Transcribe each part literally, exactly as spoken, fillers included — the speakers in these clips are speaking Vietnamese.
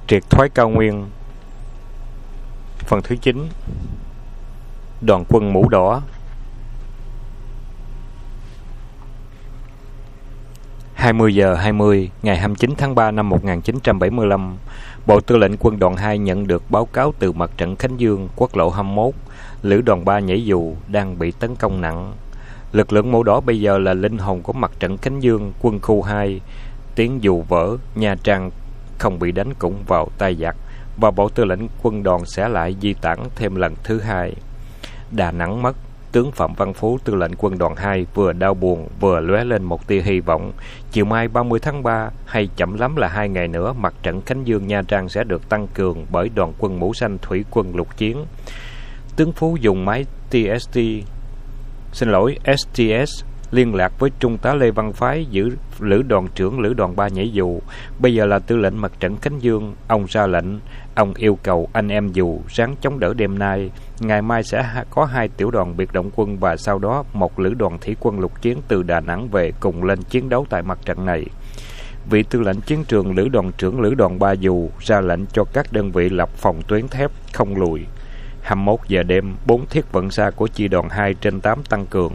Triệt thoái cao nguyên. Phần thứ chín. Đoàn quân mũ đỏ. hai mươi giờ hai mươi ngày hai mươi chín tháng ba năm một nghìn chín trăm bảy mươi lăm, Bộ Tư lệnh Quân đoàn hai nhận được báo cáo từ mặt trận Khánh Dương, quốc lộ hai mươi mốt, lữ đoàn ba nhảy dù đang bị tấn công nặng. Lực lượng mũ đỏ bây giờ là linh hồn của mặt trận Khánh Dương, quân khu hai. Tiếng dù vỡ, Nha Trang không bị đánh cũng vào tay giặc, và Bộ Tư lệnh Quân đoàn sẽ lại di tản thêm lần thứ hai. Đà Nẵng mất. Tướng Phạm Văn Phú, Tư lệnh Quân đoàn hai vừa đau buồn vừa lóe lên một tia hy vọng. Chiều mai ba mươi tháng ba, hay chậm lắm là hai ngày nữa, mặt trận Khánh Dương Nha Trang sẽ được tăng cường bởi đoàn quân mũ xanh thủy quân lục chiến. Tướng Phú dùng máy tê ét tê, xin lỗi ét tê ét liên lạc với Trung tá Lê Văn Phái, giữ lữ đoàn trưởng lữ đoàn ba nhảy dù, bây giờ là tư lệnh mặt trận Khánh Dương. Ông ra lệnh, ông yêu cầu anh em dù ráng chống đỡ đêm nay. Ngày mai sẽ có hai tiểu đoàn biệt động quân và sau đó một lữ đoàn thủy quân lục chiến từ Đà Nẵng về cùng lên chiến đấu tại mặt trận này. Vị tư lệnh chiến trường lữ đoàn trưởng lữ đoàn ba dù ra lệnh cho các đơn vị lập phòng tuyến thép không lùi. hai mươi mốt giờ đêm, bốn thiết vận xa của chi đoàn hai trên tám tăng cường,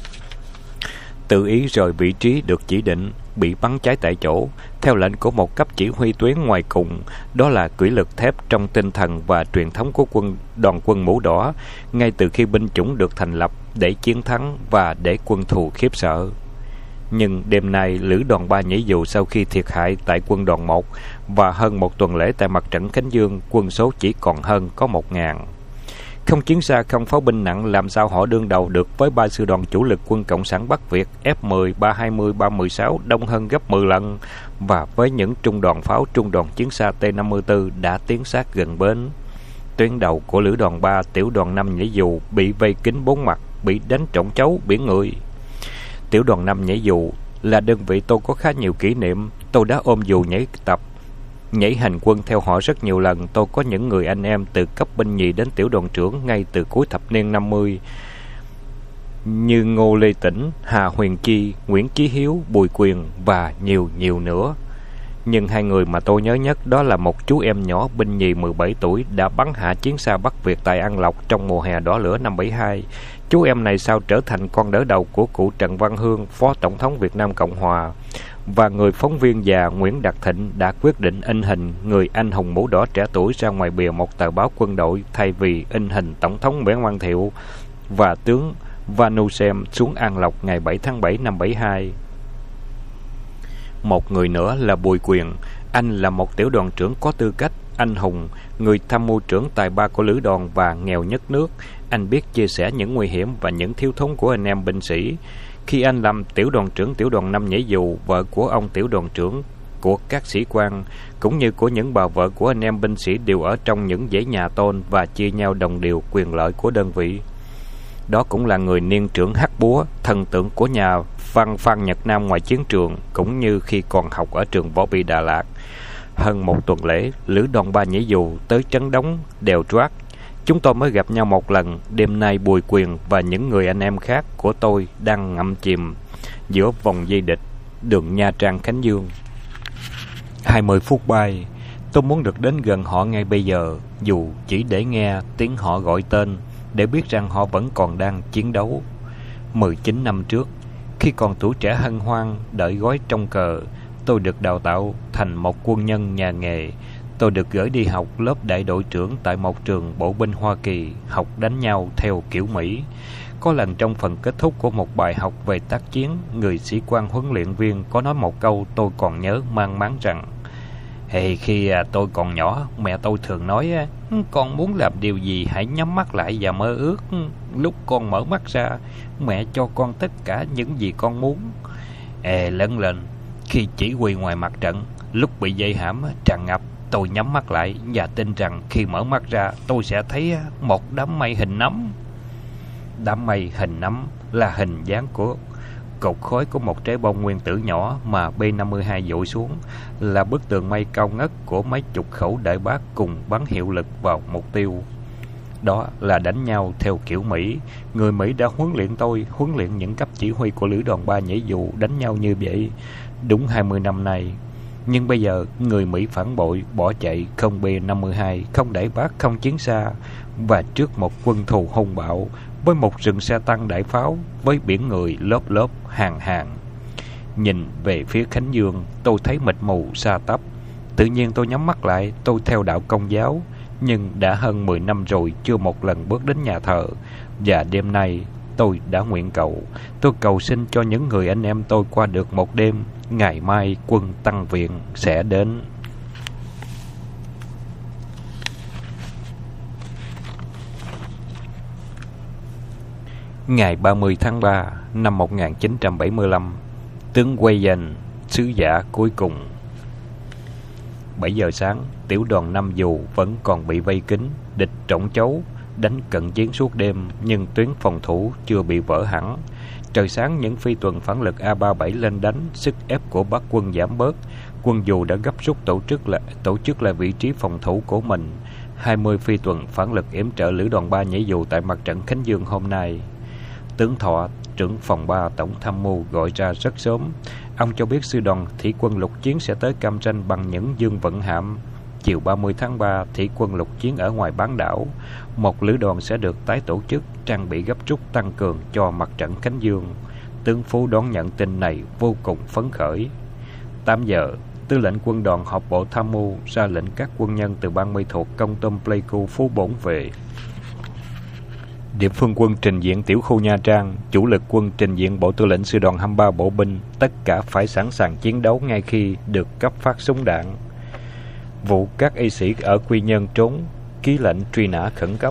tự ý rời vị trí được chỉ định, bị bắn cháy tại chỗ theo lệnh của một cấp chỉ huy tuyến ngoài cùng. Đó là kỷ luật thép trong tinh thần và truyền thống của quân đoàn quân mũ đỏ ngay từ khi binh chủng được thành lập, để chiến thắng và để quân thù khiếp sợ. Nhưng đêm nay, lữ đoàn ba nhảy dù sau khi thiệt hại tại quân đoàn một và hơn một tuần lễ tại mặt trận Khánh Dương, quân số chỉ còn hơn có một ngàn. Không chiến xa, không pháo binh nặng, làm sao họ đương đầu được với ba sư đoàn chủ lực quân Cộng sản Bắc Việt F mười, ba hai mươi, ba mười sáu đông hơn gấp mười lần, và với những trung đoàn pháo, trung đoàn chiến xa T năm mươi tư đã tiến sát gần bến. Tuyến đầu của lữ đoàn ba, tiểu đoàn năm nhảy dù bị vây kín bốn mặt, bị đánh trộn chấu, biển người. Tiểu đoàn năm nhảy dù là đơn vị tôi có khá nhiều kỷ niệm. Tôi đã ôm dù nhảy tập, nhảy hành quân theo họ rất nhiều lần. Tôi có những người anh em từ cấp binh nhì đến tiểu đoàn trưởng ngay từ cuối thập niên năm mươi, như Ngô Lê Tĩnh, Hà Huyền Chi, Nguyễn Chí Hiếu, Bùi Quyền và nhiều nhiều nữa. Nhưng hai người mà tôi nhớ nhất đó là một chú em nhỏ binh nhì mười bảy tuổi đã bắn hạ chiến xa Bắc Việt tại An Lộc trong mùa hè đỏ lửa năm bảy hai. Chú em này sau trở thành con đỡ đầu của cụ Trần Văn Hương, Phó Tổng thống Việt Nam Cộng Hòa, và người phóng viên già Nguyễn Đạt Thịnh đã quyết định in hình người anh hùng mũ đỏ trẻ tuổi ra ngoài bìa một tờ báo quân đội thay vì in hình Tổng thống Nguyễn Văn Thiệu và tướng Vanusem xuống An Lộc ngày bảy tháng bảy năm bảy hai. Một người nữa là Bùi Quyền. Anh là một tiểu đoàn trưởng có tư cách, anh hùng, người tham mưu trưởng tài ba của lữ đoàn và nghèo nhất nước. Anh biết chia sẻ những nguy hiểm và những thiếu thốn của anh em binh sĩ. Khi anh làm tiểu đoàn trưởng tiểu đoàn năm nhảy dù, vợ của ông tiểu đoàn trưởng, của các sĩ quan, cũng như của những bà vợ của anh em binh sĩ đều ở trong những dãy nhà tôn và chia nhau đồng đều quyền lợi của đơn vị. Đó cũng là người niên trưởng hắc búa, thần tượng của nhà văn Phan Nhật Nam ngoài chiến trường, cũng như khi còn học ở trường võ bị Đà Lạt. Hơn một tuần lễ, lữ đoàn ba nhảy dù tới trấn Đống, đèo Troát. Chúng tôi mới gặp nhau một lần. Đêm nay Bùi Quyền và những người anh em khác của tôi đang ngậm chìm giữa vòng dây địch đường Nha Trang Khánh Dương. hai mươi phút bay, tôi muốn được đến gần họ ngay bây giờ, dù chỉ để nghe tiếng họ gọi tên, để biết rằng họ vẫn còn đang chiến đấu. mười chín năm trước, khi còn tuổi trẻ hân hoan đợi gói trong cờ, tôi được đào tạo thành một quân nhân nhà nghề. Tôi được gửi đi học lớp đại đội trưởng tại một trường bộ binh Hoa Kỳ, học đánh nhau theo kiểu Mỹ. Có lần trong phần kết thúc của một bài học về tác chiến, người sĩ quan huấn luyện viên có nói một câu tôi còn nhớ mang máng rằng: Hey, khi à, tôi còn nhỏ, mẹ tôi thường nói, con muốn làm điều gì hãy nhắm mắt lại và mơ ước. Lúc con mở mắt ra, mẹ cho con tất cả những gì con muốn. Ê, lớn lên, khi chỉ huy ngoài mặt trận, lúc bị dây hãm tràn ngập, tôi nhắm mắt lại và tin rằng khi mở mắt ra, tôi sẽ thấy một đám mây hình nấm. Đám mây hình nấm là hình dáng của cột khói của một trái bom nguyên tử nhỏ mà B năm mươi hai dội xuống, là bức tường mây cao ngất của mấy chục khẩu đại bác cùng bắn hiệu lực vào mục tiêu. Đó là đánh nhau theo kiểu Mỹ. Người Mỹ đã huấn luyện tôi, huấn luyện những cấp chỉ huy của lữ đoàn ba nhảy dù đánh nhau như vậy. Đúng hai mươi năm nay, Nhưng bây giờ người Mỹ phản bội, bỏ chạy, không B năm mươi hai, không đẩy bác, không chiến xa, và trước một quân thù hung bạo, với một rừng xe tăng đại pháo, với biển người lớp lớp hàng hàng. Nhìn về phía Khánh Dương, tôi thấy mịt mù sa tấp. Tự nhiên tôi nhắm mắt lại. Tôi theo đạo Công giáo, nhưng đã hơn mười năm rồi chưa một lần bước đến nhà thờ. Và đêm nay tôi đã nguyện cầu. Tôi cầu xin cho những người anh em tôi qua được một đêm. Ngày mai quân tăng viện sẽ đến. Ngày ba mươi tháng ba năm một nghìn chín trăm bảy mươi lăm, tướng Weyden, sứ giả cuối cùng. Bảy giờ sáng, tiểu đoàn Nam Dù vẫn còn bị vây kín, địch trỗng chấu, đánh cận chiến suốt đêm, nhưng tuyến phòng thủ chưa bị vỡ hẳn. Trời sáng, những phi tuần phản lực A ba mươi bảy lên đánh, sức ép của Bắc quân giảm bớt. Quân Dù đã gấp rút tổ chức lại tổ chức lại vị trí phòng thủ của mình. Hai mươi phi tuần phản lực yểm trợ lữ đoàn ba nhảy dù tại mặt trận Khánh Dương hôm nay. Tướng Thọ, trưởng phòng ba tổng tham mưu, gọi ra rất sớm. Ông cho biết sư đoàn thủy quân lục chiến sẽ tới Cam Ranh bằng những dương vận hạm. Chiều ba mươi tháng ba, thủy quân lục chiến ở ngoài bán đảo. Một lữ đoàn sẽ được tái tổ chức, trang bị gấp rút tăng cường cho mặt trận Khánh Dương. Tướng Phú đón nhận tin này vô cùng phấn khởi. tám giờ, tư lệnh quân đoàn họp bộ tham mưu ra lệnh các quân nhân từ ban mỹ thuộc Công Tôm Pleiku Phú Bổn về. Địa phương quân trình diện tiểu khu Nha Trang, chủ lực quân trình diện bộ tư lệnh sư đoàn hai mươi ba bộ binh, tất cả phải sẵn sàng chiến đấu ngay khi được cấp phát súng đạn. Vụ các y sĩ ở Quy Nhơn trốn, ký lệnh truy nã khẩn cấp.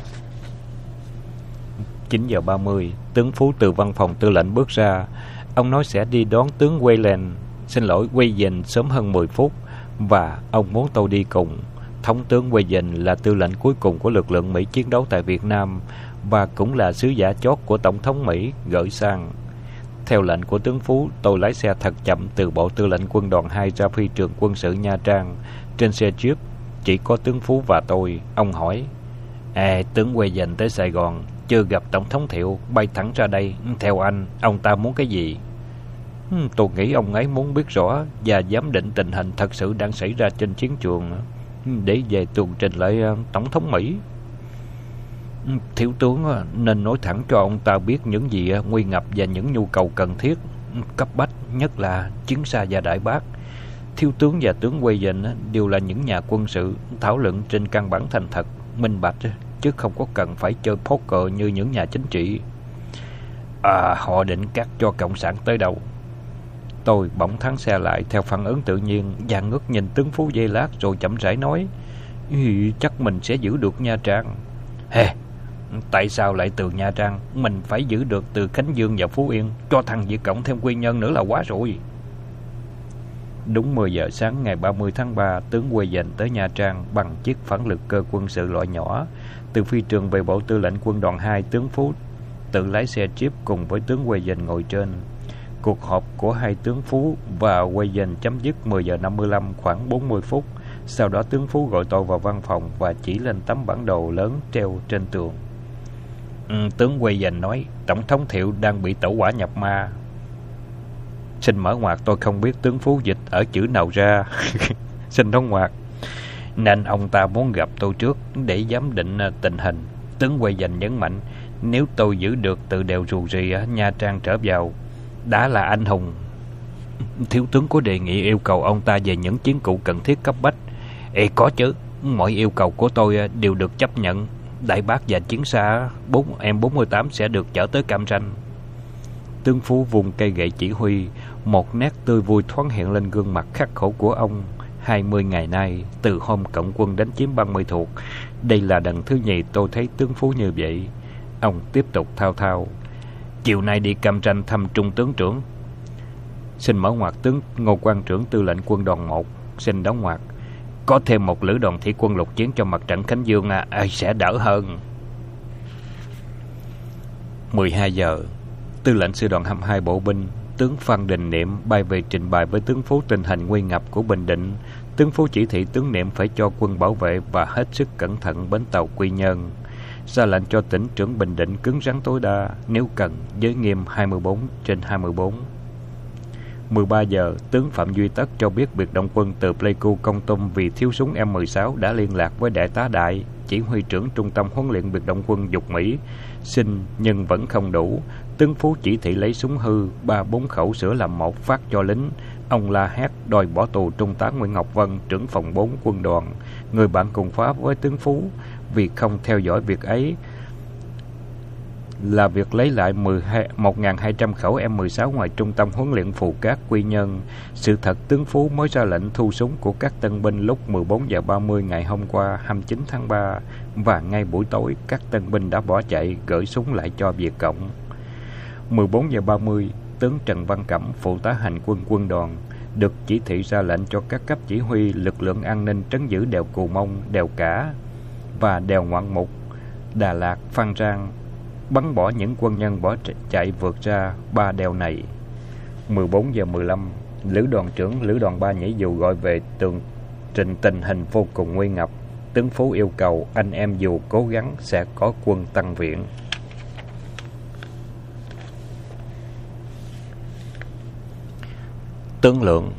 chín giờ ba mươi, tướng Phú từ văn phòng tư lệnh bước ra. Ông nói sẽ đi đón tướng Weyland, xin lỗi Weyden sớm hơn mười phút, và ông muốn tôi đi cùng. Thống tướng Weyden là tư lệnh cuối cùng của lực lượng Mỹ chiến đấu tại Việt Nam, và cũng là sứ giả chót của Tổng thống Mỹ gửi sang. Theo lệnh của tướng Phú, tôi lái xe thật chậm từ bộ tư lệnh quân đoàn hai ra phi trường quân sự Nha Trang. Trên xe Jeep chỉ có tướng Phú và tôi. Ông hỏi: À, tướng Weyden tới Sài Gòn, chưa gặp Tổng thống Thiệu, bay thẳng ra đây. Theo anh, ông ta muốn cái gì? Tôi nghĩ ông ấy muốn biết rõ và giám định tình hình thật sự đang xảy ra trên chiến trường, để về tường trình lại Tổng thống Mỹ. Thiếu tướng nên nói thẳng cho ông ta biết những gì nguy ngập và những nhu cầu cần thiết, cấp bách, nhất là chiến xa và đại bác. Thiếu tướng và tướng Weyden đều là những nhà quân sự, thảo luận trên căn bản thành thật, minh bạch, chứ không có cần phải chơi poker như những nhà chính trị. À, họ định cắt cho Cộng sản tới đâu? Tôi bỗng thắng xe lại theo phản ứng tự nhiên, và ngước nhìn tướng Phú giây lát rồi chậm rãi nói: Chắc mình sẽ giữ được Nha Trang. Hè, tại sao lại từ Nha Trang? Mình phải giữ được từ Khánh Dương và Phú Yên, cho thằng Việt Cộng thêm Quy Nhơn nữa là quá rồi. Đúng mười giờ sáng ngày ba mươi tháng ba, tướng Weyden tới Nha Trang bằng chiếc phản lực cơ quân sự loại nhỏ. Từ phi trường về bộ tư lệnh quân đoàn hai, tướng Phú tự lái xe Jeep cùng với tướng Weyden ngồi trên. Cuộc họp của hai tướng Phú và Weyden chấm dứt mười giờ năm mươi lăm, khoảng bốn mươi phút. Sau đó tướng Phú gọi tôi vào văn phòng và chỉ lên tấm bản đồ lớn treo trên tường. Ừ, tướng Weyden nói Tổng thống Thiệu đang bị tẩu hỏa nhập ma. Xin mở ngoặc, tôi không biết tướng Phú dịch ở chữ nào ra. Xin đóng ngoặc. Nên ông ta muốn gặp tôi trước để giám định tình hình. Tướng Weyden nhấn mạnh, nếu tôi giữ được từ đèo Rù Rì Nha Trang trở vào, đã là anh hùng. Thiếu tướng có đề nghị yêu cầu ông ta về những chiến cụ cần thiết cấp bách. Ê, có chứ, mọi yêu cầu của tôi đều được chấp nhận. Đại bác và chiến xa M bốn mươi tám sẽ được chở tới Cam Ranh. Tướng Phú vùng cây gậy chỉ huy, một nét tươi vui thoáng hiện lên gương mặt khắc khổ của ông. Hai mươi ngày nay, từ hôm Cộng quân đánh chiếm Ban Mê Thuộc, đây là lần thứ nhì tôi thấy tướng Phú như vậy. Ông tiếp tục thao thao: Chiều nay đi Cam Ranh thăm Trung tướng trưởng. Xin mở ngoặc, tướng Ngô Quan trưởng tư lệnh quân đoàn một. Xin đóng ngoặc. Có thêm một lữ đoàn thủy quân lục chiến cho mặt trận Khánh Dương à, à sẽ đỡ hơn. mười hai giờ, tư lệnh sư đoàn hai mươi hai bộ binh, tướng Phan Đình Niệm bay về trình bày với tướng Phú tình hình nguy ngập của Bình Định. Tướng Phú chỉ thị tướng Niệm phải cho quân bảo vệ và hết sức cẩn thận bến tàu Quy Nhơn, ra lệnh cho tỉnh trưởng Bình Định cứng rắn tối đa, nếu cần giới nghiêm hai mươi bốn trên hai mươi bốn. mười ba giờ, tướng Phạm Duy Tất cho biết biệt động quân từ Pleiku Kon Tum vì thiếu súng M mười sáu đã liên lạc với đại tá Đại, chỉ huy trưởng trung tâm huấn luyện biệt động quân Dục Mỹ, xin nhưng vẫn không đủ. Tướng Phú chỉ thị lấy súng hư ba bốn khẩu sửa làm một phát cho lính. Ông la hét đòi bỏ tù Trung tá Nguyễn Ngọc Vân, trưởng phòng bốn quân đoàn, người bạn cùng Pháp với tướng Phú, vì không theo dõi việc ấy là việc lấy lại một nghìn hai trăm khẩu M mười sáu ngoài trung tâm huấn luyện Phù Cát, Quy Nhơn. Sự thật, tướng Phú mới ra lệnh thu súng của các tân binh lúc mười bốn giờ ba mươi ngày hôm qua hai mươi chín tháng ba, và ngay buổi tối các tân binh đã bỏ chạy gửi súng lại cho Việt Cộng. mười bốn giờ ba mươi, tướng Trần Văn Cẩm, phụ tá hành quân quân đoàn, được chỉ thị ra lệnh cho các cấp chỉ huy lực lượng an ninh trấn giữ đèo Cù Mông, đèo Cả và đèo Ngoạn Mục, Đà Lạt, Phan Rang, bắn bỏ những quân nhân bỏ chạy vượt ra ba đèo này. mười bốn giờ mười lăm, lữ đoàn trưởng lữ đoàn ba nhảy dù gọi về tường trình tình hình vô cùng nguy ngập. Tướng Phú yêu cầu anh em dù cố gắng sẽ có quân tăng viện. Tướng Lượng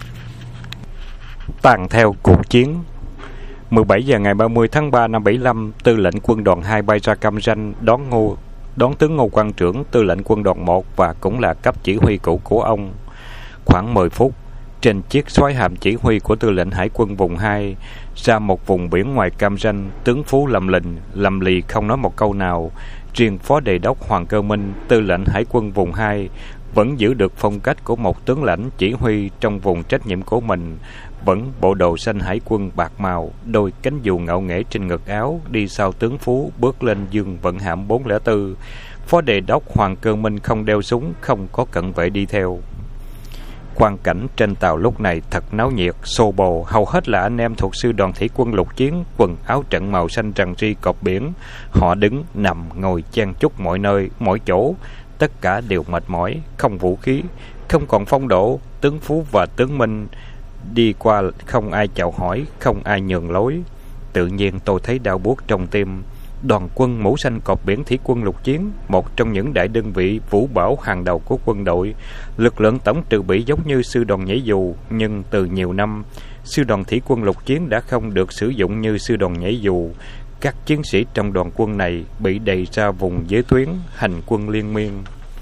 tàn theo cuộc chiến. mười bảy giờ ngày ba mươi tháng ba năm bảy mươi lăm, tư lệnh quân đoàn hai bay ra Cam Ranh đón Ngô đón tướng Ngô Quang Trưởng, tư lệnh quân đoàn một và cũng là cấp chỉ huy cũ của ông. Khoảng mười phút, trên chiếc soái hàm chỉ huy của tư lệnh hải quân vùng hai ra một vùng biển ngoài Cam Ranh, tướng Phú lầm lình lầm lì không nói một câu nào. Riêng phó đề đốc Hoàng Cơ Minh, tư lệnh hải quân vùng hai, vẫn giữ được phong cách của một tướng lãnh chỉ huy trong vùng trách nhiệm của mình, vẫn bộ đồ xanh hải quân bạc màu, đôi cánh dù ngạo nghễ trên ngực áo, đi sau tướng Phú bước lên dương vận hạm bốn không bốn. Phó đề đốc Hoàng Cơ Minh không đeo súng, không có cận vệ đi theo. Quang cảnh trên tàu lúc này thật náo nhiệt, xô bồ, hầu hết là anh em thuộc sư đoàn thủy quân lục chiến, quần áo trận màu xanh rằn ri cọp biển. Họ đứng, nằm, ngồi chen chúc mọi nơi, mọi chỗ, tất cả đều mệt mỏi, không vũ khí, không còn phong độ. Tướng Phú và tướng Minh đi qua không ai chào hỏi, không ai nhường lối. Tự nhiên tôi thấy đau buốt trong tim. Đoàn quân mũ xanh cọp biển thủy quân lục chiến, một trong những đại đơn vị vũ bảo hàng đầu của quân đội, lực lượng tổng trừ bị giống như sư đoàn nhảy dù, nhưng từ nhiều năm, sư đoàn thủy quân lục chiến đã không được sử dụng như sư đoàn nhảy dù. Các chiến sĩ trong đoàn quân này bị đẩy ra vùng giới tuyến, hành quân liên miên.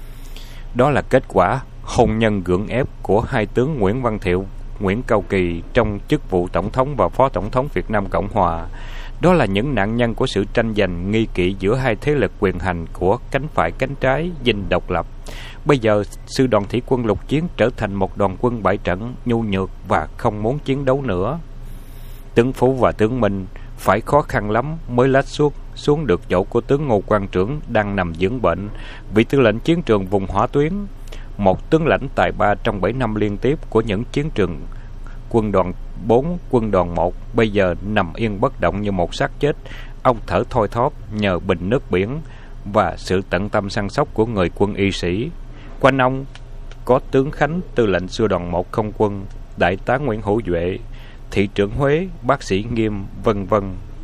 Đó là kết quả hôn nhân gượng ép của hai tướng Nguyễn Văn Thiệu, Nguyễn Cao Kỳ trong chức vụ tổng thống và phó tổng thống Việt Nam Cộng Hòa. Đó là những nạn nhân của sự tranh giành nghi kỵ giữa hai thế lực quyền hành của cánh phải cánh trái giành độc lập. Bây giờ, sư đoàn thủy quân lục chiến trở thành một đoàn quân bại trận, nhu nhược và không muốn chiến đấu nữa. Tướng Phú và tướng Minh phải khó khăn lắm mới lách suốt xuống được chỗ của tướng Ngô Quang Trưởng đang nằm dưỡng bệnh, vị tư lệnh chiến trường vùng hỏa tuyến, một tướng lãnh tài ba trong bảy năm liên tiếp của những chiến trường quân đoàn bốn, quân đoàn một, bây giờ nằm yên bất động như một xác chết. Ông thở thoi thóp nhờ bình nước biển và sự tận tâm săn sóc của người quân y sĩ. Quanh ông có tướng Khánh, tư lệnh sư đoàn một không quân, đại tá Nguyễn Hữu Duệ, thị trưởng Huế, bác sĩ Nghiêm, vân vân.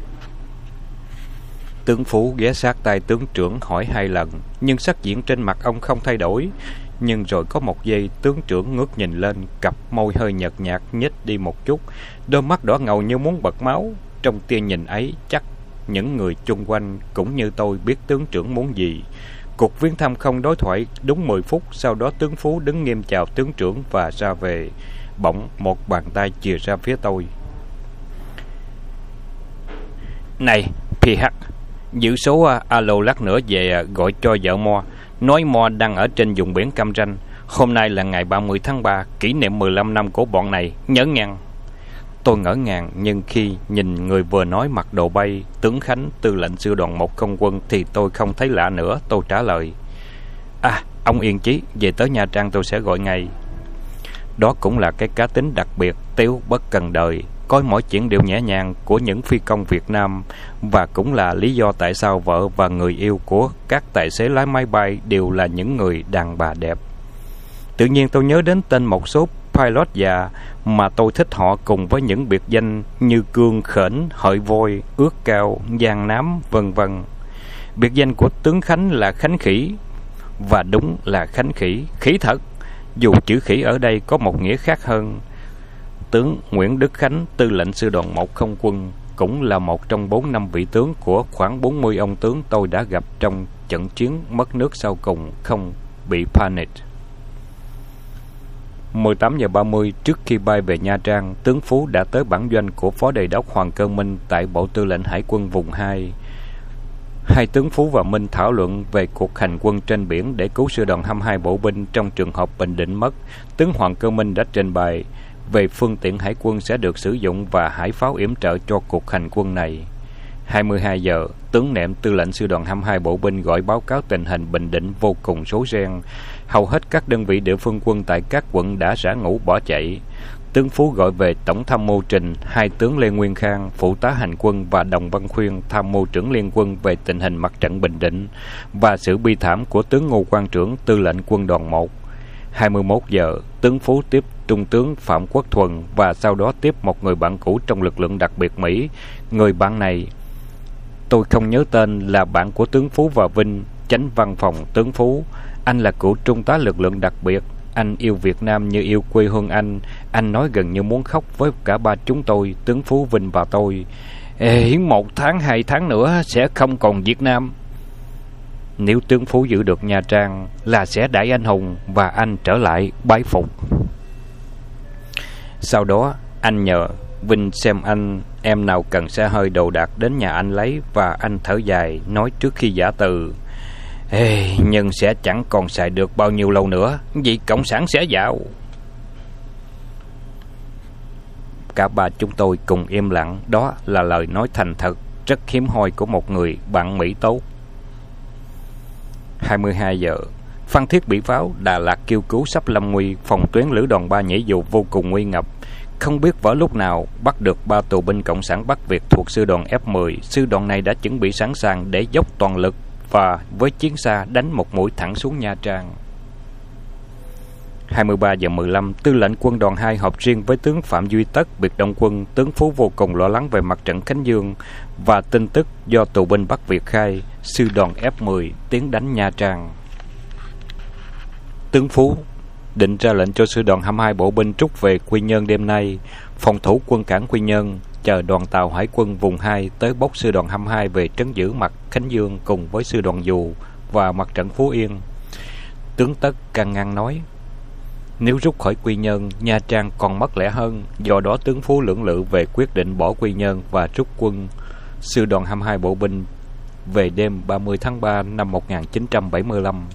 Tướng Phú ghé sát tay tướng trưởng hỏi hai lần, nhưng sắc diện trên mặt ông không thay đổi. Nhưng rồi có một giây, tướng trưởng ngước nhìn lên, cặp môi hơi nhợt nhạt nhếch đi một chút, đôi mắt đỏ ngầu như muốn bật máu. Trong tia nhìn ấy, chắc những người chung quanh cũng như tôi biết tướng trưởng muốn gì. Cuộc viếng thăm không đối thoại đúng mười phút, sau đó tướng Phú đứng nghiêm chào tướng trưởng và ra về. Bỗng một bàn tay chìa ra phía tôi. Này, pê hát, giữ số alo lát nữa về gọi cho vợ Mo. Nói Mo đang ở trên vùng biển Cam Ranh. Hôm nay là ngày ba mươi tháng ba, kỷ niệm mười lăm năm của bọn này, nhớ nhằn. Tôi ngỡ ngàng, nhưng khi nhìn người vừa nói mặc đồ bay, tướng Khánh, tư lệnh sư đoàn một không quân, thì tôi không thấy lạ nữa. Tôi trả lời: À, ông yên chí, về tới Nha Trang tôi sẽ gọi ngay. Đó cũng là cái cá tính đặc biệt, Tiếu bất cần đời, coi mọi chuyện đều nhẹ nhàng của những phi công Việt Nam, và cũng là lý do tại sao vợ và người yêu của các tài xế lái máy bay đều là những người đàn bà đẹp. Tự nhiên tôi nhớ đến tên một số pilot già mà tôi thích họ cùng với những biệt danh như Cương, Khển, Hợi Voi, Ước Cao, Giang Nám, vân vân. Biệt danh của tướng Khánh là Khánh Khỉ, và đúng là Khánh Khỉ, khỉ thật. dù chữ khỉ ở đây có một nghĩa khác hơn. Tướng Nguyễn Đức Khánh, tư lệnh sư đoàn một không quân, cũng là một trong bốn năm vị tướng của khoảng bốn mươi ông tướng tôi đã gặp trong trận chiến mất nước sau cùng không bị panic. mười tám giờ ba mươi, trước khi bay về Nha Trang, tướng Phú đã tới bản doanh của Phó Đề đốc Hoàng Cơ Minh tại Bộ Tư lệnh Hải quân vùng hai. Hai tướng Phú và Minh thảo luận về cuộc hành quân trên biển để cứu sư đoàn hai mươi hai bộ binh trong trường hợp Bình Định mất. Tướng Hoàng Cơ Minh đã trình bày về phương tiện hải quân sẽ được sử dụng và hải pháo yểm trợ cho cuộc hành quân này. hai mươi hai giờ, tướng Nệm, tư lệnh sư đoàn hai mươi hai bộ binh gọi báo cáo tình hình Bình Định vô cùng rối ren. Hầu hết các đơn vị địa phương quân tại các quận đã rã ngũ bỏ chạy. Tướng Phú gọi về Tổng tham mưu Trình, hai tướng Lê Nguyên Khang, phụ tá hành quân, và Đồng Văn Khuyên, tham mưu trưởng liên quân về tình hình mặt trận Bình Định và sự bi thảm của tướng Ngô Quang Trưởng, tư lệnh quân đoàn một. hai mươi mốt giờ, tướng Phú tiếp trung tướng Phạm Quốc Thuần và sau đó tiếp một người bạn cũ trong lực lượng đặc biệt Mỹ. Người bạn này tôi không nhớ tên, là bạn của tướng Phú và Vinh, chánh văn phòng tướng Phú. Anh là cựu trung tá lực lượng đặc biệt. Anh yêu Việt Nam như yêu quê hương anh. Anh nói gần như muốn khóc với cả ba chúng tôi, tướng Phú, Vinh và tôi. Ê, một tháng, hai tháng nữa sẽ không còn Việt Nam. Nếu tướng Phú giữ được Nha Trang là sẽ đãi anh hùng và anh trở lại bái phục. Sau đó anh nhờ Vinh xem anh em nào cần xe hơi đồ đạc đến nhà anh lấy, và anh thở dài nói trước khi giả từ: Ê, nhưng sẽ chẳng còn xài được bao nhiêu lâu nữa, vì cộng sản sẽ vào. Cả ba chúng tôi cùng im lặng. Đó là lời nói thành thật, rất hiếm hoi của một người bạn Mỹ tốt. hai mươi hai giờ, Phan Thiết bị pháo, Đà Lạt kêu cứu sắp lâm nguy, phòng tuyến lữ đoàn ba nhảy dù vô cùng nguy ngập. Không biết vỡ lúc nào bắt được ba tù binh cộng sản Bắc Việt thuộc sư đoàn F mười. Sư đoàn này đã chuẩn bị sẵn sàng để dốc toàn lực và với chiến xa đánh một mũi thẳng xuống Nha Trang. hai mươi ba giờ mười lăm, tư lệnh quân đoàn hai họp riêng với tướng Phạm Duy Tất, biệt động quân. Tướng Phú vô cùng lo lắng về mặt trận Khánh Dương và tin tức do tù binh Bắc Việt khai sư đoàn F mười tiến đánh Nha Trang. Tướng Phú định ra lệnh cho sư đoàn hai mươi hai bộ binh rút về Quy Nhơn đêm nay, phòng thủ quân cảng Quy Nhơn, chờ đoàn tàu hải quân vùng hai tới bốc sư đoàn hai mươi hai về trấn giữ mặt Khánh Dương cùng với sư đoàn dù và mặt trận Phú Yên. Tướng Tất can ngăn nói: Nếu rút khỏi Quy Nhơn, Nha Trang còn mất lẽ hơn. Do đó tướng Phú lưỡng lự về quyết định bỏ Quy Nhơn và rút quân sư đoàn hai mươi hai bộ binh về đêm ba mươi tháng ba năm một nghìn chín trăm bảy mươi lăm.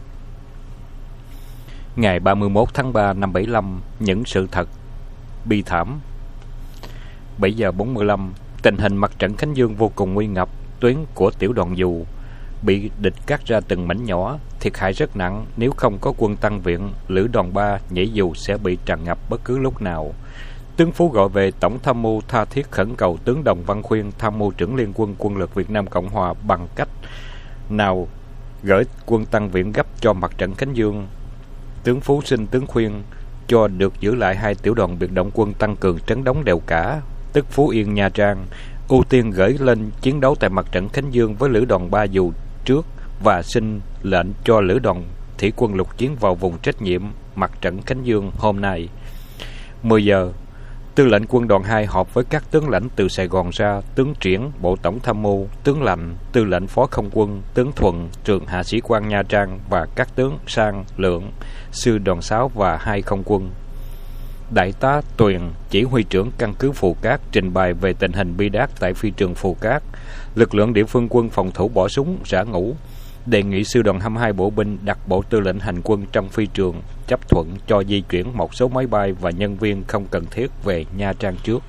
Ngày ba mươi mốt tháng ba năm bảy mươi lăm, những sự thật bi thảm. bảy giờ bốn mươi lăm, tình hình mặt trận Khánh Dương vô cùng nguy ngập. Tuyến của tiểu đoàn dù bị địch cắt ra từng mảnh nhỏ, thiệt hại rất nặng. Nếu không có quân tăng viện, lữ đoàn ba nhảy dù sẽ bị tràn ngập bất cứ lúc nào. Tướng Phú gọi về Tổng tham mưu tha thiết khẩn cầu tướng Đồng Văn Khuyên, tham mưu trưởng liên quân quân lực Việt Nam Cộng Hòa, bằng cách nào gửi quân tăng viện gấp cho mặt trận Khánh Dương. Tướng Phú xin tướng Khuyên cho được giữ lại hai tiểu đoàn biệt động quân tăng cường trấn đóng Đèo Cả, tức Phú Yên, Nha Trang, ưu tiên gửi lên chiến đấu tại mặt trận Khánh Dương với lữ đoàn ba dù trước, và xin lệnh cho lữ đoàn thủy quân lục chiến vào vùng trách nhiệm mặt trận Khánh Dương hôm nay. mười giờ, tư lệnh quân đoàn hai họp với các tướng lãnh từ Sài Gòn ra: tướng Triển, Bộ Tổng tham mưu, tướng Lành, tư lệnh phó không quân, tướng Thuận, trường hạ sĩ quan Nha Trang, và các tướng Sang, Lượng, sư đoàn sáu và hai không quân. Đại tá Tuyền, chỉ huy trưởng căn cứ Phù Cát, trình bày về tình hình bi đát tại phi trường Phù Cát. Lực lượng địa phương quân phòng thủ bỏ súng rã ngũ, đề nghị sư đoàn hai mươi hai bộ binh đặt bộ tư lệnh hành quân trong phi trường, chấp thuận cho di chuyển một số máy bay và nhân viên không cần thiết về Nha Trang trước.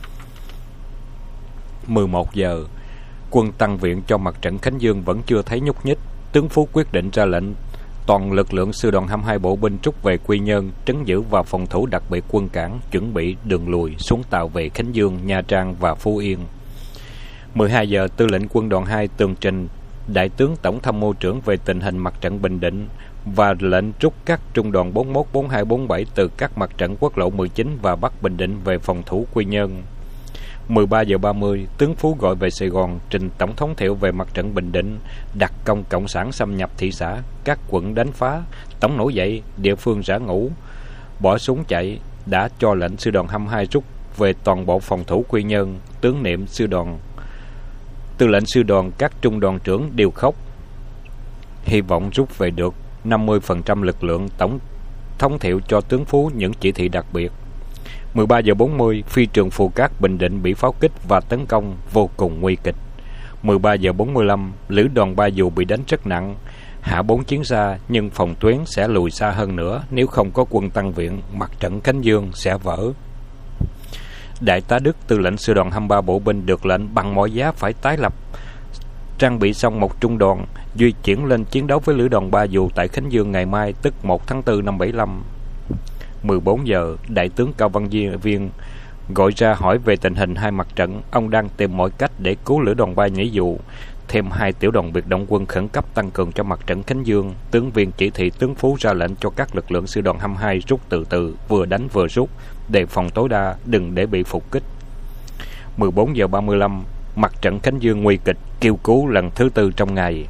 mười một giờ, quân tăng viện cho mặt trận Khánh Dương vẫn chưa thấy nhúc nhích. Tướng Phú quyết định ra lệnh toàn lực lượng sư đoàn hai mươi hai bộ binh rút về Quy Nhơn, trấn giữ và phòng thủ đặc biệt quân cảng, chuẩn bị đường lùi xuống tàu về Khánh Dương, Nha Trang và Phú Yên. mười hai giờ, tư lệnh quân đoàn hai tường trình đại tướng Tổng tham mưu trưởng về tình hình mặt trận Bình Định và lệnh rút các trung đoàn bốn mốt, bốn hai, bốn bảy từ các mặt trận quốc lộ mười chín và Bắc Bình Định về phòng thủ Quy Nhơn. mười ba giờ ba mươi, tướng Phú gọi về Sài Gòn trình Tổng thống Thiệu về mặt trận Bình Định, đặc công cộng sản xâm nhập thị xã, các quận đánh phá, tổng nổi dậy, địa phương rã ngũ. bỏ súng chạy, đã cho lệnh sư đoàn hai mươi hai rút về toàn bộ phòng thủ Quy Nhơn. Tướng Niệm sư đoàn, tư lệnh sư đoàn, các trung đoàn trưởng đều khóc, hy vọng rút về được năm mươi phần trăm lực lượng tổng thống thiệu cho tướng Phú những chỉ thị đặc biệt. mười ba giờ bốn mươi, phi trường Phù Cát Bình Định bị pháo kích và tấn công vô cùng nguy kịch. mười ba giờ bốn mươi lăm, lữ đoàn ba dù bị đánh rất nặng, hạ bốn chiến xa, nhưng phòng tuyến sẽ lùi xa hơn nữa nếu không có quân tăng viện, mặt trận Khánh Dương sẽ vỡ. Đại tá Đức, tư lệnh sư đoàn hai mươi ba bộ binh, được lệnh bằng mọi giá phải tái lập, trang bị xong một trung đoàn, di chuyển lên chiến đấu với lữ đoàn ba dù tại Khánh Dương ngày mai, tức một tháng tư năm bảy mươi lăm. mười bốn giờ, đại tướng Cao Văn Viên gọi ra hỏi về tình hình hai mặt trận. Ông đang tìm mọi cách để cứu lữ đoàn ba nhảy dù, thêm hai tiểu đoàn biệt động quân khẩn cấp tăng cường cho mặt trận Khánh Dương. Tướng Viên chỉ thị tướng Phú ra lệnh cho các lực lượng sư đoàn hai mươi hai rút từ từ, vừa đánh vừa rút, đề phòng tối đa, đừng để bị phục kích. mười bốn giờ ba mươi lăm, mặt trận Khánh Dương nguy kịch, kêu cứu lần thứ tư trong ngày.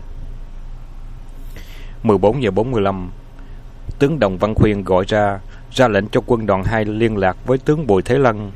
mười bốn giờ bốn mươi lăm, tướng Đồng Văn Khuyên gọi ra ra lệnh cho quân đoàn hai liên lạc với tướng Bùi Thế Lân,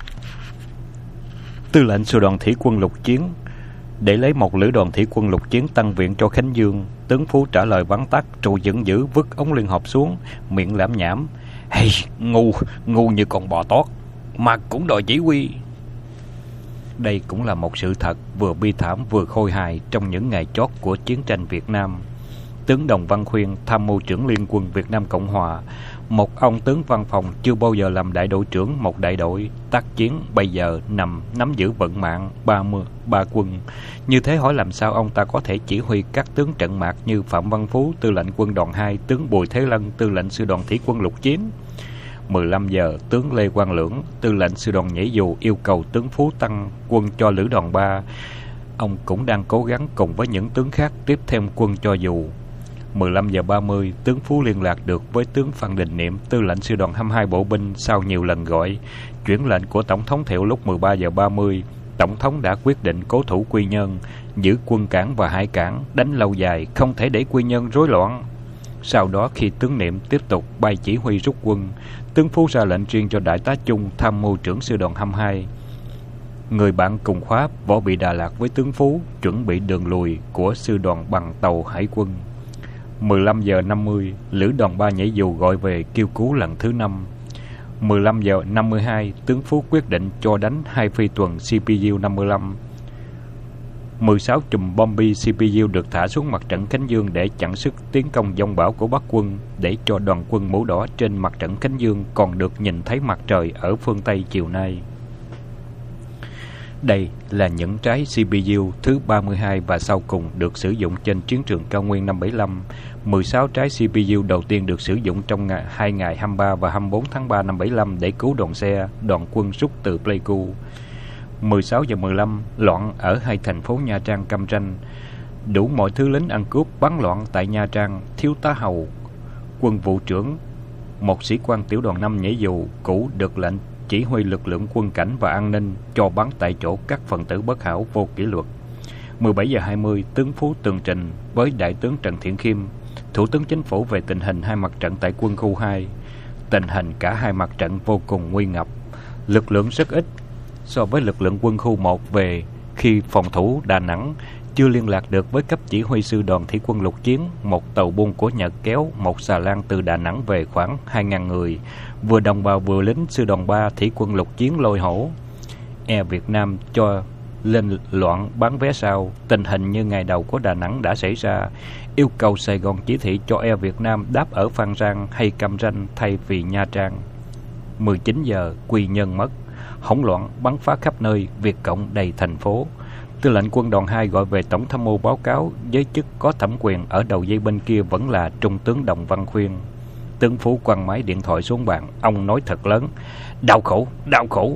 tư lệnh sư đoàn thủy quân lục chiến, để lấy một lữ đoàn thủy quân lục chiến tăng viện cho Khánh Dương. Tướng Phú trả lời vắn tắt rồi giận dữ vứt ống liên hộp xuống, miệng lảm nhảm: "Hey, ngu, ngu như con bò tót, mà cũng đòi chỉ huy." Đây cũng là một sự thật vừa bi thảm vừa khôi hài trong những ngày chót của chiến tranh Việt Nam. Tướng Đồng Văn Khuyên, tham mưu trưởng Liên quân Việt Nam Cộng Hòa, một ông tướng văn phòng chưa bao giờ làm đại đội trưởng một đại đội tác chiến, bây giờ nằm nắm giữ vận mạng ba mươi ba quân. Như thế hỏi làm sao ông ta có thể chỉ huy các tướng trận mạc như Phạm Văn Phú, tư lệnh quân đoàn hai, tướng Bùi Thế Lân, tư lệnh sư đoàn thủy quân lục chiến. mười lăm giờ, tướng Lê Quang Lưỡng, tư lệnh sư đoàn nhảy dù, yêu cầu tướng Phú tăng quân cho lữ đoàn ba. Ông cũng đang cố gắng cùng với những tướng khác tiếp thêm quân cho dù. mười lăm giờ ba mươi, tướng Phú liên lạc được với tướng Phan Đình Niệm, tư lệnh sư đoàn hai mươi hai bộ binh. Sau nhiều lần gọi, chuyển lệnh của Tổng thống Thiệu lúc mười ba giờ ba mươi, Tổng thống đã quyết định cố thủ Quy Nhơn, giữ quân cảng và hải cảng, đánh lâu dài, không thể để Quy Nhơn rối loạn. Sau đó khi tướng Niệm tiếp tục bay chỉ huy rút quân, tướng Phú ra lệnh riêng cho đại tá Chung, tham mưu trưởng sư đoàn hai mươi hai, người bạn cùng khóa võ bị Đà Lạt với tướng Phú, chuẩn bị đường lùi của sư đoàn bằng tàu hải quân. mười lăm giờ năm mươi, lữ đoàn ba nhảy dù gọi về kêu cứu lần thứ năm. mười lăm giờ năm mươi hai, tướng Phú quyết định cho đánh hai phi tuần C P U năm mươi lăm. mười sáu chùm bom bi C P U được thả xuống mặt trận Khánh Dương để chặn sức tiến công dông bão của Bắc quân, để cho đoàn quân mũ đỏ trên mặt trận Khánh Dương còn được nhìn thấy mặt trời ở phương Tây chiều nay. Đây là những trái C P U thứ ba mươi hai và sau cùng được sử dụng trên chiến trường Cao Nguyên năm bảy mươi lăm. mười sáu trái C P U đầu tiên được sử dụng trong ngày, hai ngày hai mươi ba và hai mươi bốn tháng ba năm bảy mươi lăm để cứu đoàn xe, đoàn quân rút từ Pleiku. mười sáu giờ mười lăm, loạn ở hai thành phố Nha Trang, Cam Ranh. Đủ mọi thứ lính ăn cướp bắn loạn tại Nha Trang. Thiếu tá Hầu, quân vụ trưởng, một sĩ quan tiểu đoàn năm nhảy dù cũ, được lệnh chỉ huy lực lượng quân cảnh và an ninh, cho bắn tại chỗ các phần tử bất hảo vô kỷ luật. mười bảy giờ hai mươi, tướng Phú tường trình với đại tướng Trần Thiện Khiêm, Thủ tướng Chính phủ về tình hình hai mặt trận tại quân khu hai. Tình hình cả hai mặt trận vô cùng nguy ngập, lực lượng rất ít so với lực lượng quân khu một về khi phòng thủ Đà Nẵng. Chưa liên lạc được với cấp chỉ huy sư đoàn thủy quân lục chiến, một tàu buôn của Nhật kéo một xà lan từ Đà Nẵng về khoảng hai nghìn người, vừa đồng bào vừa lính sư đoàn ba thủy quân lục chiến Lôi Hổ. Air Việt Nam cho lên loạn bán vé sau. Tình hình như ngày đầu của Đà Nẵng đã xảy ra, yêu cầu Sài Gòn chỉ thị cho Air Việt Nam đáp ở Phan Rang hay Cam Ranh thay vì Nha Trang. mười chín giờ, Quy Nhơn mất, hỗn loạn bắn phá khắp nơi, Việt Cộng đầy thành phố. Tư lệnh quân đoàn hai gọi về tổng tham mưu báo cáo với chức có thẩm quyền. Ở đầu dây bên kia vẫn là Trung tướng Đồng Văn Khuyên. Tướng Phú quăng máy điện thoại xuống bàn, ông nói thật lớn: "Đau khổ, đau khổ."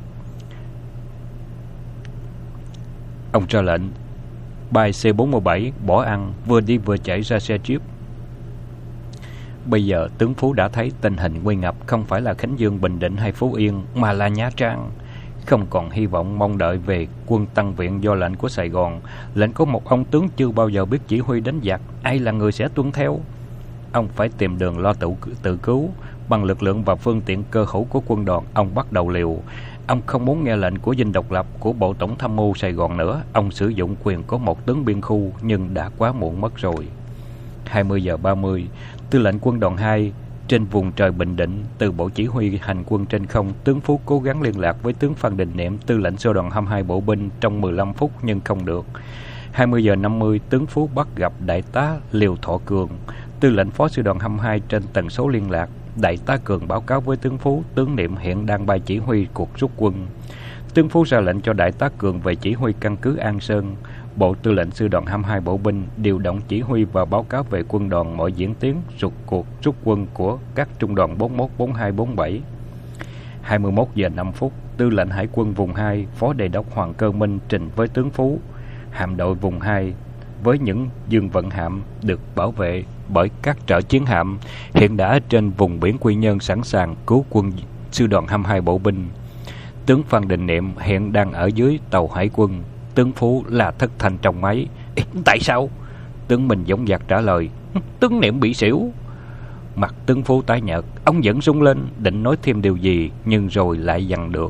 Ông ra lệnh bay C bốn mươi bảy bỏ ăn, vừa đi vừa chạy ra xe jeep. Bây giờ tướng Phú đã thấy tình hình nguy ngập không phải là Khánh Dương, Bình Định hay Phú Yên, mà là Nha Trang. Không còn hy vọng mong đợi về quân tăng viện do lệnh của Sài Gòn. Lệnh của một ông tướng chưa bao giờ biết chỉ huy đánh giặc, ai là người sẽ tuân theo? ông phải tìm đường lo tự, tự cứu. Bằng lực lượng và phương tiện cơ hữu của quân đoàn, ông bắt đầu liều. Ông không muốn nghe lệnh của dinh độc lập của Bộ Tổng tham mưu Sài Gòn nữa. Ông sử dụng quyền có một tướng biên khu, nhưng đã quá muộn mất rồi. hai mươi giờ ba mươi, tư lệnh quân đoàn hai trên vùng trời Bình Định, từ Bộ Chỉ huy Hành quân trên không, tướng Phú cố gắng liên lạc với tướng Phan Đình Niệm, tư lệnh sư đoàn hai mươi hai bộ binh trong mười lăm phút nhưng không được. hai mươi giờ năm mươi, tướng Phú bắt gặp đại tá Liêu Thọ Cường, tư lệnh phó sư đoàn hai mươi hai trên tần số liên lạc. Đại tá Cường báo cáo với tướng Phú, tướng Niệm hiện đang bay chỉ huy cuộc rút quân. Tướng Phú ra lệnh cho đại tá Cường về chỉ huy căn cứ An Sơn. Bộ tư lệnh sư đoàn hai mươi hai bộ binh điều động chỉ huy và báo cáo về quân đoàn mọi diễn tiến rút cuộc rút quân của các trung đoàn bốn mốt, bốn hai, bốn bảy. hai mươi mốt giờ năm phút, tư lệnh hải quân vùng hai, phó đề đốc Hoàng Cơ Minh trình với tướng Phú, hạm đội vùng hai với những dương vận hạm được bảo vệ bởi các trở chiến hạm hiện đã ở trên vùng biển Quy Nhơn sẵn sàng cứu quân sư đoàn hai mươi hai bộ binh. Tướng Phan Đình Niệm hiện đang ở dưới tàu hải quân. Tướng Phú là thất thanh trong máy. Tại sao? Tướng Minh dõng dạc trả lời, tướng Niệm bị xỉu. Mặt tướng Phú tái nhợt, ông vẫn rung lên, định nói thêm điều gì nhưng rồi lại dằn được.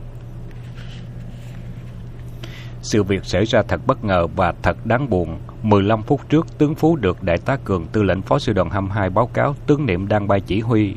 Sự việc xảy ra thật bất ngờ và thật đáng buồn. mười lăm phút trước, tướng Phú được đại tá Cường, tư lệnh phó sư đoàn hai mươi hai báo cáo tướng Niệm đang bay chỉ huy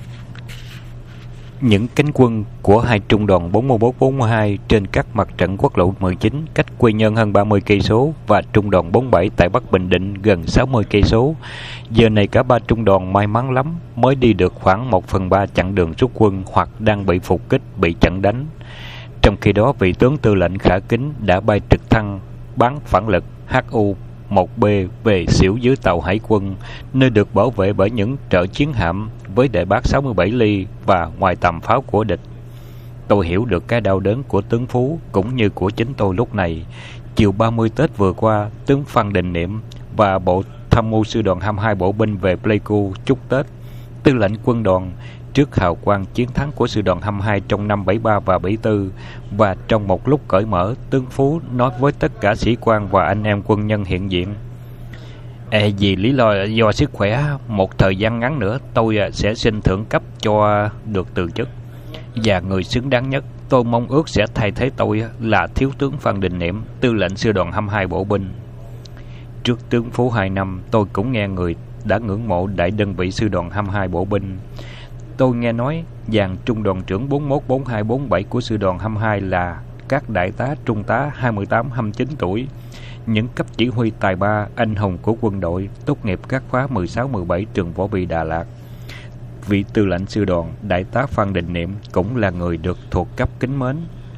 những cánh quân của hai trung đoàn bốn mươi mốt, bốn mươi hai trên các mặt trận quốc lộ mười chín cách Quy Nhơn hơn ba mươi cây số và trung đoàn bốn mươi bảy tại Bắc Bình Định gần sáu mươi cây số. Giờ này cả ba trung đoàn may mắn lắm mới đi được khoảng một phần ba chặng đường rút quân hoặc đang bị phục kích, bị chặn đánh. Trong khi đó, vị tướng tư lệnh Khả Kính đã bay trực thăng bán phản lực H U một B về xỉu dưới tàu hải quân, nơi được bảo vệ bởi những trợ chiến hạm với đại bác sáu mươi bảy ly và ngoài tầm pháo của địch. Tôi hiểu được cái đau đớn của tướng Phú cũng như của chính tôi lúc này. Chiều ba mươi Tết vừa qua, tướng Phan Đình Niệm và Bộ Tham mưu sư đoàn hai mươi hai bộ binh về Pleiku chúc Tết. Tư lệnh quân đoàn trước hào quang chiến thắng của sư đoàn hai mươi hai trong năm bảy ba và bảy tư, và trong một lúc cởi mở, tướng Phú nói với tất cả sĩ quan và anh em quân nhân hiện diện: e, vì lý do do sức khỏe, một thời gian ngắn nữa tôi sẽ xin thưởng cấp cho được từ chức, và người xứng đáng nhất tôi mong ước sẽ thay thế tôi là thiếu tướng Phan Đình Niệm, tư lệnh sư đoàn hai mươi hai bộ binh. Trước tướng Phú hai năm, tôi cũng nghe người đã ngưỡng mộ đại đơn vị sư đoàn hai mươi hai bộ binh. Tôi nghe nói dàn trung đoàn trưởng bốn mốt, bốn hai, bốn bảy của sư đoàn hai mươi hai là các đại tá, trung tá hai mươi tám, hai mươi chín tuổi, những cấp chỉ huy tài ba, anh hùng của quân đội, tốt nghiệp các khóa mười sáu, mười bảy trường võ bị Đà Lạt. Vị tư lệnh sư đoàn, đại tá Phan Đình Niệm cũng là người được thuộc cấp kính mến.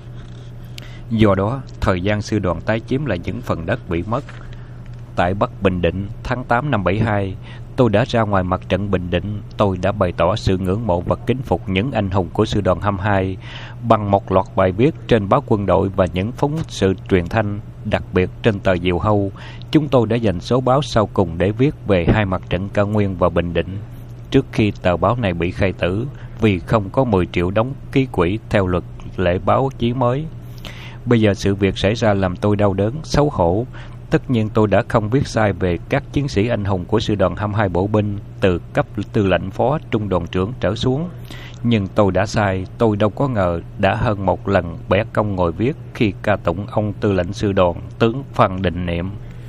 Do đó, thời gian sư đoàn tái chiếm là những phần đất bị mất. Tại Bắc Bình Định, tháng tám năm bảy hai, tôi đã ra ngoài mặt trận Bình Định. Tôi đã bày tỏ sự ngưỡng mộ và kính phục những anh hùng của sư đoàn hai mươi hai bằng một loạt bài viết trên báo Quân đội và những phóng sự truyền thanh. Đặc biệt trên tờ Diều Hâu, chúng tôi đã dành số báo sau cùng để viết về hai mặt trận Cao Nguyên và Bình Định, trước khi tờ báo này bị khai tử vì không có mười triệu đóng ký quỹ theo luật lệ báo chí mới. Bây giờ sự việc xảy ra làm tôi đau đớn, xấu hổ. Tất nhiên tôi đã không viết sai về các chiến sĩ anh hùng của sư đoàn hai mươi hai bộ binh từ cấp tư lệnh phó, trung đoàn trưởng trở xuống. Nhưng tôi đã sai, tôi đâu có ngờ đã hơn một lần bẻ công ngồi viết khi ca tụng ông tư lệnh sư đoàn tướng Phan Đình Niệm.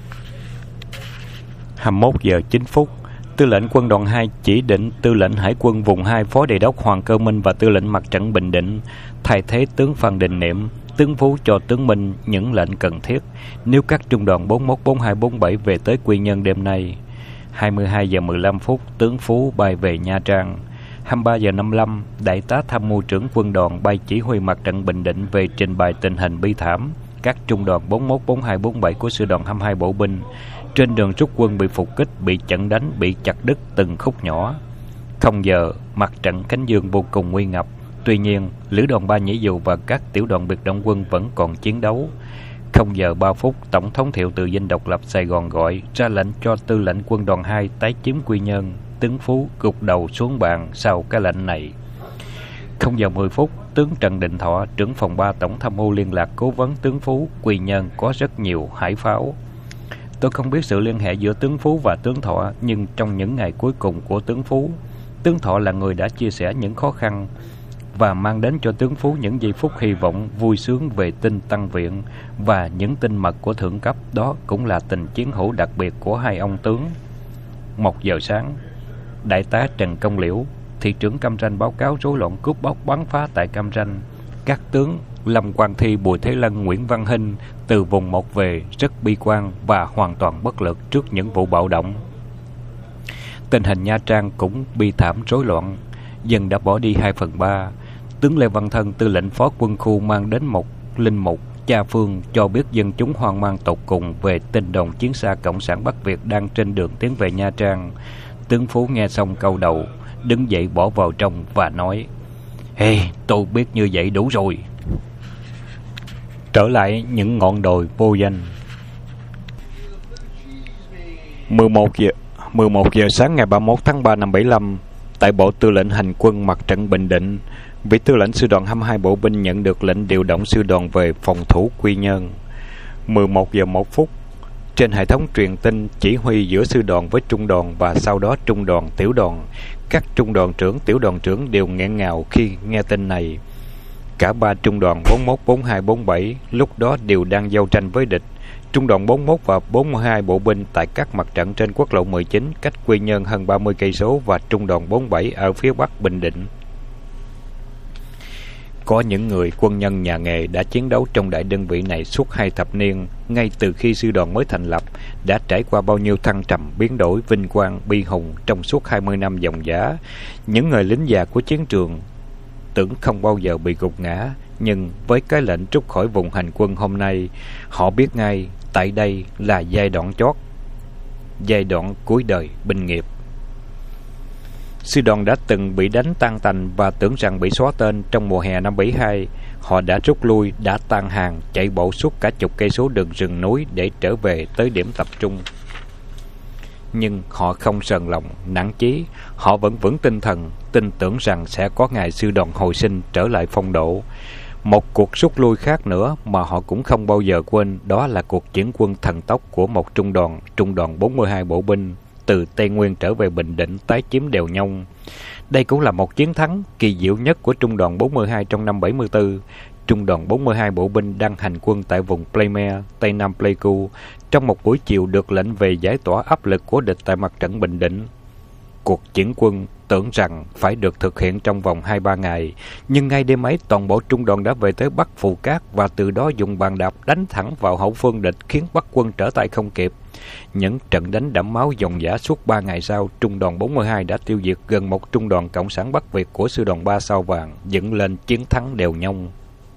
hai mươi mốt giờ chín phút, tư lệnh quân đoàn hai chỉ định tư lệnh hải quân vùng hai, phó đề đốc Hoàng Cơ Minh và tư lệnh mặt trận Bình Định thay thế tướng Phan Đình Niệm. Tướng Phú cho tướng Minh những lệnh cần thiết nếu các trung đoàn bốn mốt, bốn hai, bốn bảy về tới Quy Nhơn đêm nay. hai mươi hai giờ mười lăm phút, tướng Phú bay về Nha Trang. hai mươi ba giờ năm mươi lăm, đại tá tham mưu trưởng quân đoàn bay chỉ huy mặt trận Bình Định về trình bày tình hình bi thảm các trung đoàn bốn mốt, bốn hai, bốn bảy của sư đoàn hai mươi hai bộ binh trên đường rút quân bị phục kích, bị chặn đánh, bị chặt đứt từng khúc nhỏ. Không giờ, mặt trận Khánh Dương vô cùng nguy ngập. Tuy nhiên, lữ đoàn ba nhảy dù và các tiểu đoàn biệt động quân vẫn còn chiến đấu. Không giờ ba phút, Tổng thống Thiệu từ dinh độc lập Sài Gòn gọi ra lệnh cho tư lệnh quân đoàn hai tái chiếm Quy Nhơn. Tướng Phú gục đầu xuống bàn sau cái lệnh này. Không giờ mười phút, tướng Trần Đình Thọ, trưởng phòng ba Tổng tham mưu liên lạc cố vấn tướng Phú: Quy Nhơn có rất nhiều hải pháo. Tôi không biết sự liên hệ giữa tướng Phú và tướng Thọ, nhưng trong những ngày cuối cùng của tướng Phú, tướng Thọ là người đã chia sẻ những khó khăn và mang đến cho tướng Phú những giây phút hy vọng vui sướng về tin tăng viện, và những tin mật của thượng cấp đó cũng là tình chiến hữu đặc biệt của hai ông tướng. Một giờ sáng, đại tá Trần Công Liễu, thị trưởng Cam Ranh báo cáo rối loạn cướp bóc bắn phá tại Cam Ranh. Các tướng Lâm Quang Thi, Bùi Thế Lân, Nguyễn Văn Hinh từ vùng một về rất bi quan và hoàn toàn bất lực trước những vụ bạo động. Tình hình Nha Trang cũng bi thảm rối loạn, dân đã bỏ đi hai phần ba. Tướng Lê Văn Thân, tư lệnh phó quân khu, mang đến một linh mục cha phương cho biết dân chúng hoang mang tột cùng về tin đồn chiến xa Cộng sản Bắc Việt đang trên đường tiến về Nha Trang. Tướng Phú nghe xong câu đầu, đứng dậy bỏ vào trong và nói: "Hey, tôi biết như vậy đủ rồi." Trở lại những ngọn đồi vô danh. mười một giờ mười một giờ sáng ngày ba mươi mốt tháng ba năm bảy lăm, tại Bộ Tư lệnh Hành quân Mặt trận Bình Định, vị tư lệnh sư đoàn hai mươi hai bộ binh nhận được lệnh điều động sư đoàn về phòng thủ Quy Nhơn. mười một giờ một phút, trên hệ thống truyền tin chỉ huy giữa sư đoàn với trung đoàn và sau đó trung đoàn, tiểu đoàn, các trung đoàn trưởng, tiểu đoàn trưởng đều nghẹn ngào khi nghe tin này. Cả ba trung đoàn bốn mốt, bốn hai, bốn bảy lúc đó đều đang giao tranh với địch. Trung đoàn bốn mốt và bốn mươi hai bộ binh tại các mặt trận trên quốc lộ mười chín cách Quy Nhơn hơn ba mươi cây số, và trung đoàn bốn bảy ở phía bắc Bình Định. Có những người quân nhân nhà nghề đã chiến đấu trong đại đơn vị này suốt hai thập niên, ngay từ khi sư đoàn mới thành lập, đã trải qua bao nhiêu thăng trầm, biến đổi, vinh quang, bi hùng trong suốt hai mươi năm dòng dã. Những người lính già của chiến trường tưởng không bao giờ bị gục ngã, nhưng với cái lệnh trút khỏi vùng hành quân hôm nay, họ biết ngay tại đây là giai đoạn chót, giai đoạn cuối đời binh nghiệp. Sư đoàn đã từng bị đánh tan tành và tưởng rằng bị xóa tên trong mùa hè năm bảy hai. Họ đã rút lui, đã tan hàng, chạy bộ suốt cả chục cây số đường rừng núi để trở về tới điểm tập trung. Nhưng họ không sờn lòng, nản chí. Họ vẫn vững tinh thần, tin tưởng rằng sẽ có ngày sư đoàn hồi sinh, trở lại phong độ. Một cuộc rút lui khác nữa mà họ cũng không bao giờ quên, đó là cuộc chuyển quân thần tốc của một trung đoàn, trung đoàn bốn mươi hai bộ binh, từ Tây Nguyên trở về Bình Định tái chiếm Đèo Nhông. Đây cũng là một chiến thắng kỳ diệu nhất của trung đoàn bốn mươi hai trong năm bảy mươi tư. Trung đoàn bốn mươi hai bộ binh đang hành quân tại vùng Playmere, Tây Nam Pleiku, trong một buổi chiều được lệnh về giải tỏa áp lực của địch tại mặt trận Bình Định. Cuộc chuyển quân tưởng rằng phải được thực hiện trong vòng hai ba ngày, nhưng ngay đêm ấy toàn bộ trung đoàn đã về tới Bắc Phù Cát và từ đó dùng bàn đạp đánh thẳng vào hậu phương địch, khiến Bắc quân trở tay không kịp. Những trận đánh đẫm máu dòng dã suốt ba ngày sau, trung đoàn bốn mươi hai đã tiêu diệt gần một trung đoàn Cộng sản Bắc Việt của sư đoàn ba Sao Vàng, dựng lên chiến thắng Đèo Nhông.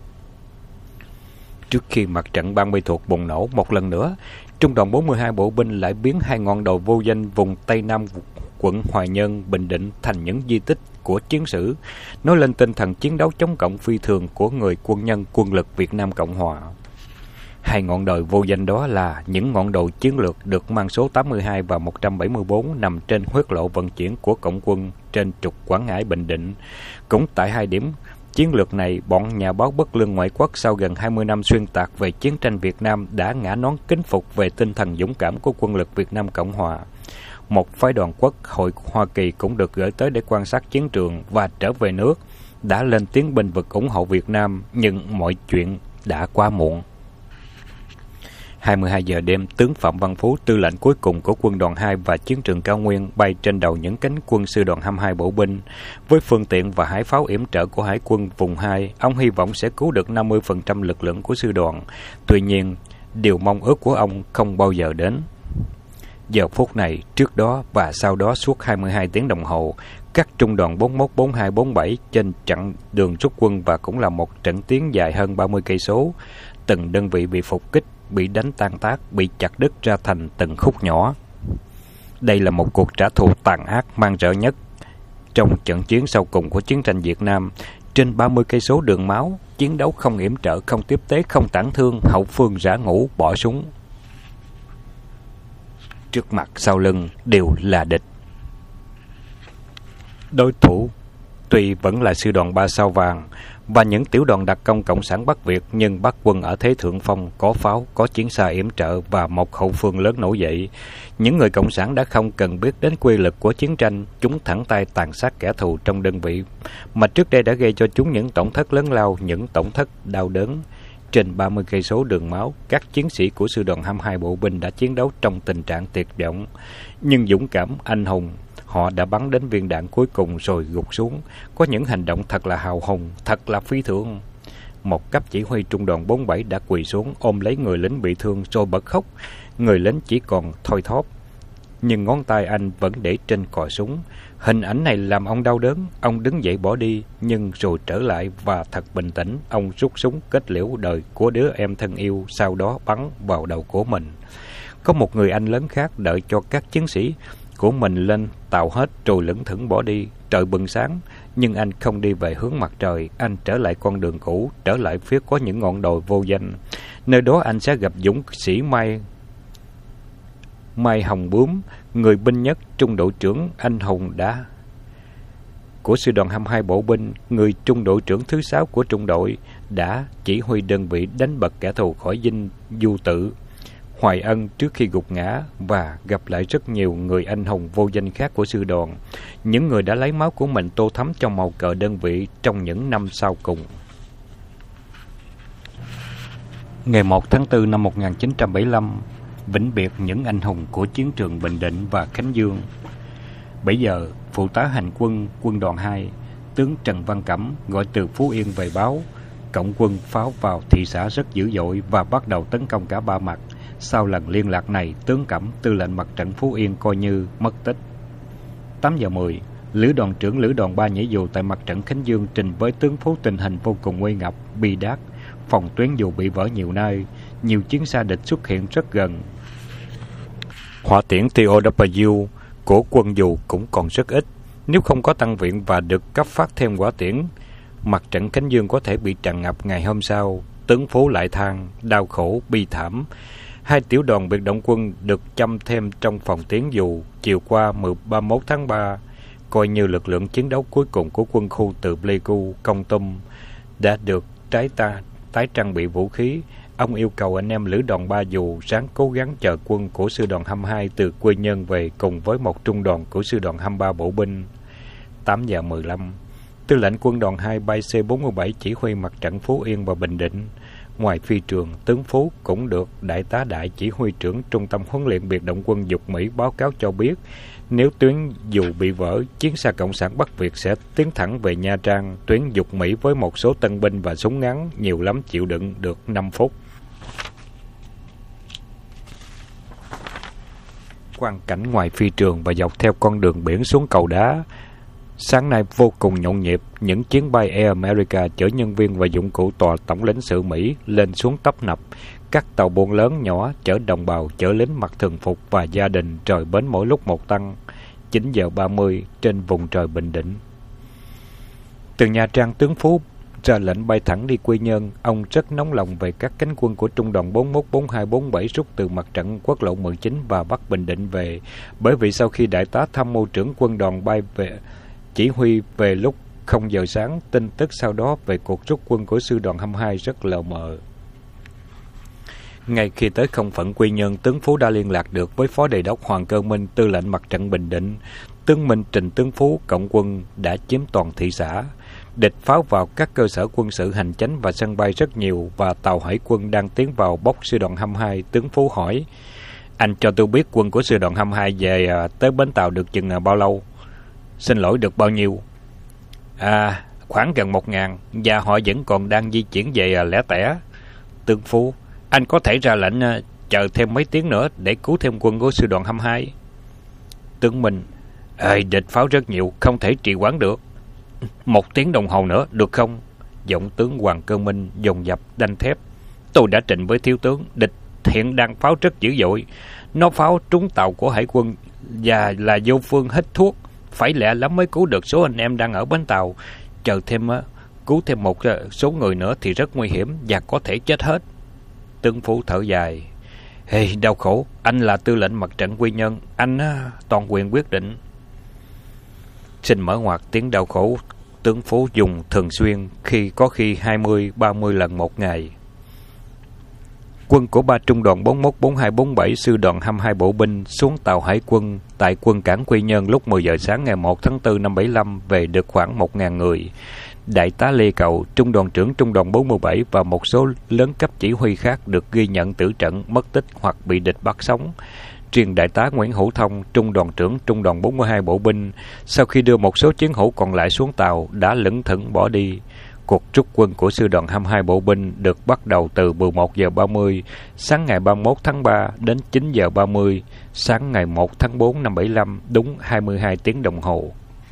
Trước khi mặt trận Ban Mê Thuột bùng nổ một lần nữa, trung đoàn bốn mươi hai bộ binh lại biến hai ngọn đồi vô danh vùng Tây Nam quận Hoài Nhơn, Bình Định thành những di tích của chiến sử, nói lên tinh thần chiến đấu chống cộng phi thường của người quân nhân quân lực Việt Nam Cộng Hòa. Hai ngọn đồi vô danh đó là những ngọn đồi chiến lược được mang số tám mươi hai và một trăm bảy mươi bốn nằm trên huyết lộ vận chuyển của Cộng quân trên trục Quảng Ngãi Bình Định. Cũng tại hai điểm chiến lược này, bọn nhà báo bất lương ngoại quốc sau gần hai mươi năm xuyên tạc về chiến tranh Việt Nam đã ngã nón kính phục về tinh thần dũng cảm của quân lực Việt Nam Cộng Hòa. Một phái đoàn quốc hội Hoa Kỳ cũng được gửi tới để quan sát chiến trường và trở về nước, đã lên tiếng bênh vực ủng hộ Việt Nam, nhưng mọi chuyện đã quá muộn. hai mươi hai giờ đêm, tướng Phạm Văn Phú, tư lệnh cuối cùng của quân đoàn hai và chiến trường Cao Nguyên, bay trên đầu những cánh quân sư đoàn hai mươi hai bộ binh. Với phương tiện và hải pháo yểm trợ của Hải quân vùng hai, ông hy vọng sẽ cứu được năm mươi phần trăm lực lượng của sư đoàn. Tuy nhiên, điều mong ước của ông không bao giờ đến. Giờ phút này, trước đó và sau đó suốt hai mươi hai tiếng đồng hồ, các trung đoàn bốn mốt, bốn hai, bốn bảy trên chặng đường rút quân và cũng là một trận tiến dài hơn ba mươi cây số. Từng đơn vị bị phục kích, bị đánh tan tác, bị chặt đứt ra thành từng khúc nhỏ. Đây là một cuộc trả thù tàn ác man rợ nhất trong trận chiến sau cùng của chiến tranh Việt Nam. Trên ba mươi cây số đường máu, chiến đấu không yểm trợ, không tiếp tế, không tản thương, hậu phương rã ngũ, bỏ súng. Trước mặt sau lưng đều là địch. Đối thủ Tuy vẫn là sư đoàn ba sao vàng và những tiểu đoàn đặc công cộng sản Bắc Việt, nhưng Bắc quân ở thế thượng phong, có pháo, có chiến xa yểm trợ và một hậu phương lớn nổi dậy. Những người cộng sản đã không cần biết đến quy lực của chiến tranh, chúng thẳng tay tàn sát kẻ thù trong đơn vị, mà trước đây đã gây cho chúng những tổn thất lớn lao, những tổn thất đau đớn. Trên ba mươi cây số đường máu, các chiến sĩ của sư đoàn hai mươi hai bộ binh đã chiến đấu trong tình trạng tuyệt vọng, nhưng dũng cảm, anh hùng. Họ đã bắn đến viên đạn cuối cùng rồi gục xuống. Có những hành động thật là hào hùng, thật là phi thường. Một cấp chỉ huy trung đoàn bốn mươi bảy đã quỳ xuống ôm lấy người lính bị thương rồi bật khóc. Người lính chỉ còn thoi thóp, nhưng ngón tay anh vẫn để trên cò súng. Hình ảnh này làm ông đau đớn. Ông đứng dậy bỏ đi, nhưng rồi trở lại và thật bình tĩnh. Ông rút súng kết liễu đời của đứa em thân yêu, sau đó bắn vào đầu của mình. Có một người anh lớn khác đợi cho các chiến sĩ của mình lên tàu hết rồi lững thững bỏ đi. Trời bừng sáng, nhưng anh không đi về hướng mặt trời. Anh trở lại con đường cũ, trở lại phía có những ngọn đồi vô danh. Nơi đó anh sẽ gặp dũng sĩ Mai Mai Hồng Bướm, người binh nhất, trung đội trưởng anh hùng đã của sư đoàn hai mươi hai bộ binh, người trung đội trưởng thứ sáu của trung đội, đã chỉ huy đơn vị đánh bật kẻ thù khỏi dinh Du Tự, Hoài Ân trước khi gục ngã, và gặp lại rất nhiều người anh hùng vô danh khác của sư đoàn, những người đã lấy máu của mình tô thắm trong màu cờ đơn vị trong những năm sau cùng. Ngày một tháng tư năm một nghìn chín trăm bảy mươi lăm, vĩnh biệt những anh hùng của chiến trường Bình Định và Khánh Dương. Bây giờ, phụ tá hành quân quân đoàn hai, tướng Trần Văn Cẩm gọi từ Phú Yên về báo, cộng quân pháo vào thị xã rất dữ dội và bắt đầu tấn công cả ba mặt. Sau lần liên lạc này, tướng Cẩm, tư lệnh mặt trận Phú Yên coi như mất tích. tám giờ mười, lữ đoàn trưởng lữ đoàn ba nhảy dù tại mặt trận Khánh Dương trình với tướng Phú tình hình vô cùng nguy ngập, bi đát. Phòng tuyến dù bị vỡ nhiều nơi, nhiều chiến xa địch xuất hiện rất gần. Hỏa tiễn T O W của quân dù cũng còn rất ít. Nếu không có tăng viện và được cấp phát thêm hỏa tiễn, mặt trận Khánh Dương có thể bị tràn ngập ngày hôm sau. Tướng Phú lại than, đau khổ, bi thảm. Hai tiểu đoàn biệt động quân được chăm thêm trong phòng tuyến dù. Chiều qua ba mươi mốt tháng ba, coi như lực lượng chiến đấu cuối cùng của quân khu từ Pleiku, Kon Tum đã được trái ta tái trang bị vũ khí. Ông yêu cầu anh em lữ đoàn ba dù ráng cố gắng chờ quân của sư đoàn hai mươi hai từ Quy Nhơn về cùng với một trung đoàn của sư đoàn hai mươi ba bộ binh. tám giờ mười lăm, tư lệnh quân đoàn hai bay C bốn mươi bảy chỉ huy mặt trận Phú Yên và Bình Định. Ngoài phi trường, tướng Phú cũng được đại tá đại chỉ huy trưởng trung tâm huấn luyện biệt động quân Dục Mỹ báo cáo cho biết, nếu tuyến dù bị vỡ, chiến xa cộng sản Bắc Việt sẽ tiến thẳng về Nha Trang. Tuyến Dục Mỹ với một số tân binh và súng ngắn nhiều lắm chịu đựng được năm phút. Quang cảnh ngoài phi trường và dọc theo con đường biển xuống cầu đá sáng nay vô cùng nhộn nhịp. Những chuyến bay Air America chở nhân viên và dụng cụ tòa tổng lãnh sự Mỹ lên xuống tấp nập. Các tàu buôn lớn nhỏ chở đồng bào, chở lính mặc thường phục và gia đình rời bến mỗi lúc một tăng. chín giờ ba mươi trên vùng trời Bình Định. Từ Nha Trang, tướng Phú ra lệnh bay thẳng đi Quy Nhơn. Ông rất nóng lòng về các cánh quân của trung đoàn bốn mươi mốt, bốn mươi hai, bốn mươi bảy rút từ mặt trận quốc lộ mười chín và Bắc Bình Định về, bởi vì sau khi đại tá tham mưu trưởng quân đoàn bay về chỉ huy về lúc không giờ sáng, tin tức sau đó về cuộc rút quân của sư đoàn hai mươi hai rất lờ mờ. Ngay khi tới không phận Quy Nhơn, tướng Phú đã liên lạc được với phó đề đốc Hoàng Cơ Minh, tư lệnh mặt trận Bình Định. Tướng Minh trình tướng Phú cộng quân đã chiếm toàn thị xã. Địch pháo vào các cơ sở quân sự hành chánh và sân bay rất nhiều, và tàu hải quân đang tiến vào bốc sư đoàn hai mươi hai. Tướng Phú hỏi: anh cho tôi biết quân của sư đoàn hai mươi hai về à, tới bến tàu được chừng à, bao lâu? Xin lỗi, được bao nhiêu? À, khoảng gần một ngàn, và họ vẫn còn đang di chuyển về à, lẻ tẻ. Tướng Phú: anh có thể ra lệnh à, chờ thêm mấy tiếng nữa để cứu thêm quân của sư đoàn hai mươi hai. Tướng Minh: ê, địch pháo rất nhiều, không thể trì hoãn được. Một tiếng đồng hồ nữa, được không? Giọng tướng Hoàng Cơ Minh dồn dập đanh thép: tôi đã trình với thiếu tướng, địch hiện đang pháo rất dữ dội. Nó pháo trúng tàu của hải quân và là vô phương hít thuốc. Phải lẹ lắm mới cứu được số anh em đang ở bến tàu. Chờ thêm cứu thêm một số người nữa thì rất nguy hiểm và có thể chết hết. Tướng Phú thở dài: hey, đau khổ, anh là tư lệnh mặt trận Quy Nhơn, anh toàn quyền quyết định. Xin mở ngoặt tiếng đau khổ tướng Phú dùng thường xuyên, khi có khi hai mươi, ba mươi lần một ngày. Quân của ba trung đoàn bốn mốt, bốn hai, bốn bảy, sư đoàn hai mươi hai bộ binh xuống tàu hải quân tại quân cảng Quy Nhơn lúc mười giờ sáng ngày một tháng tư năm bảy lăm, về được khoảng một nghìn người. Đại tá Lê Cầu, trung đoàn trưởng trung đoàn bốn mươi bảy và một số lớn cấp chỉ huy khác được ghi nhận tử trận, mất tích hoặc bị địch bắt sống. Riêng đại tá Nguyễn Hữu Thông, trung đoàn trưởng trung đoàn bốn mươi hai bộ binh, sau khi đưa một số chiến hữu còn lại xuống tàu, đã lững thững bỏ đi. Cuộc rút quân của sư đoàn hai mươi hai bộ binh được bắt đầu từ mười một giờ ba mươi sáng ngày ba mươi mốt tháng ba đến chín giờ ba mươi sáng ngày một tháng tư năm bảy lăm, đúng hai mươi hai tiếng đồng hồ.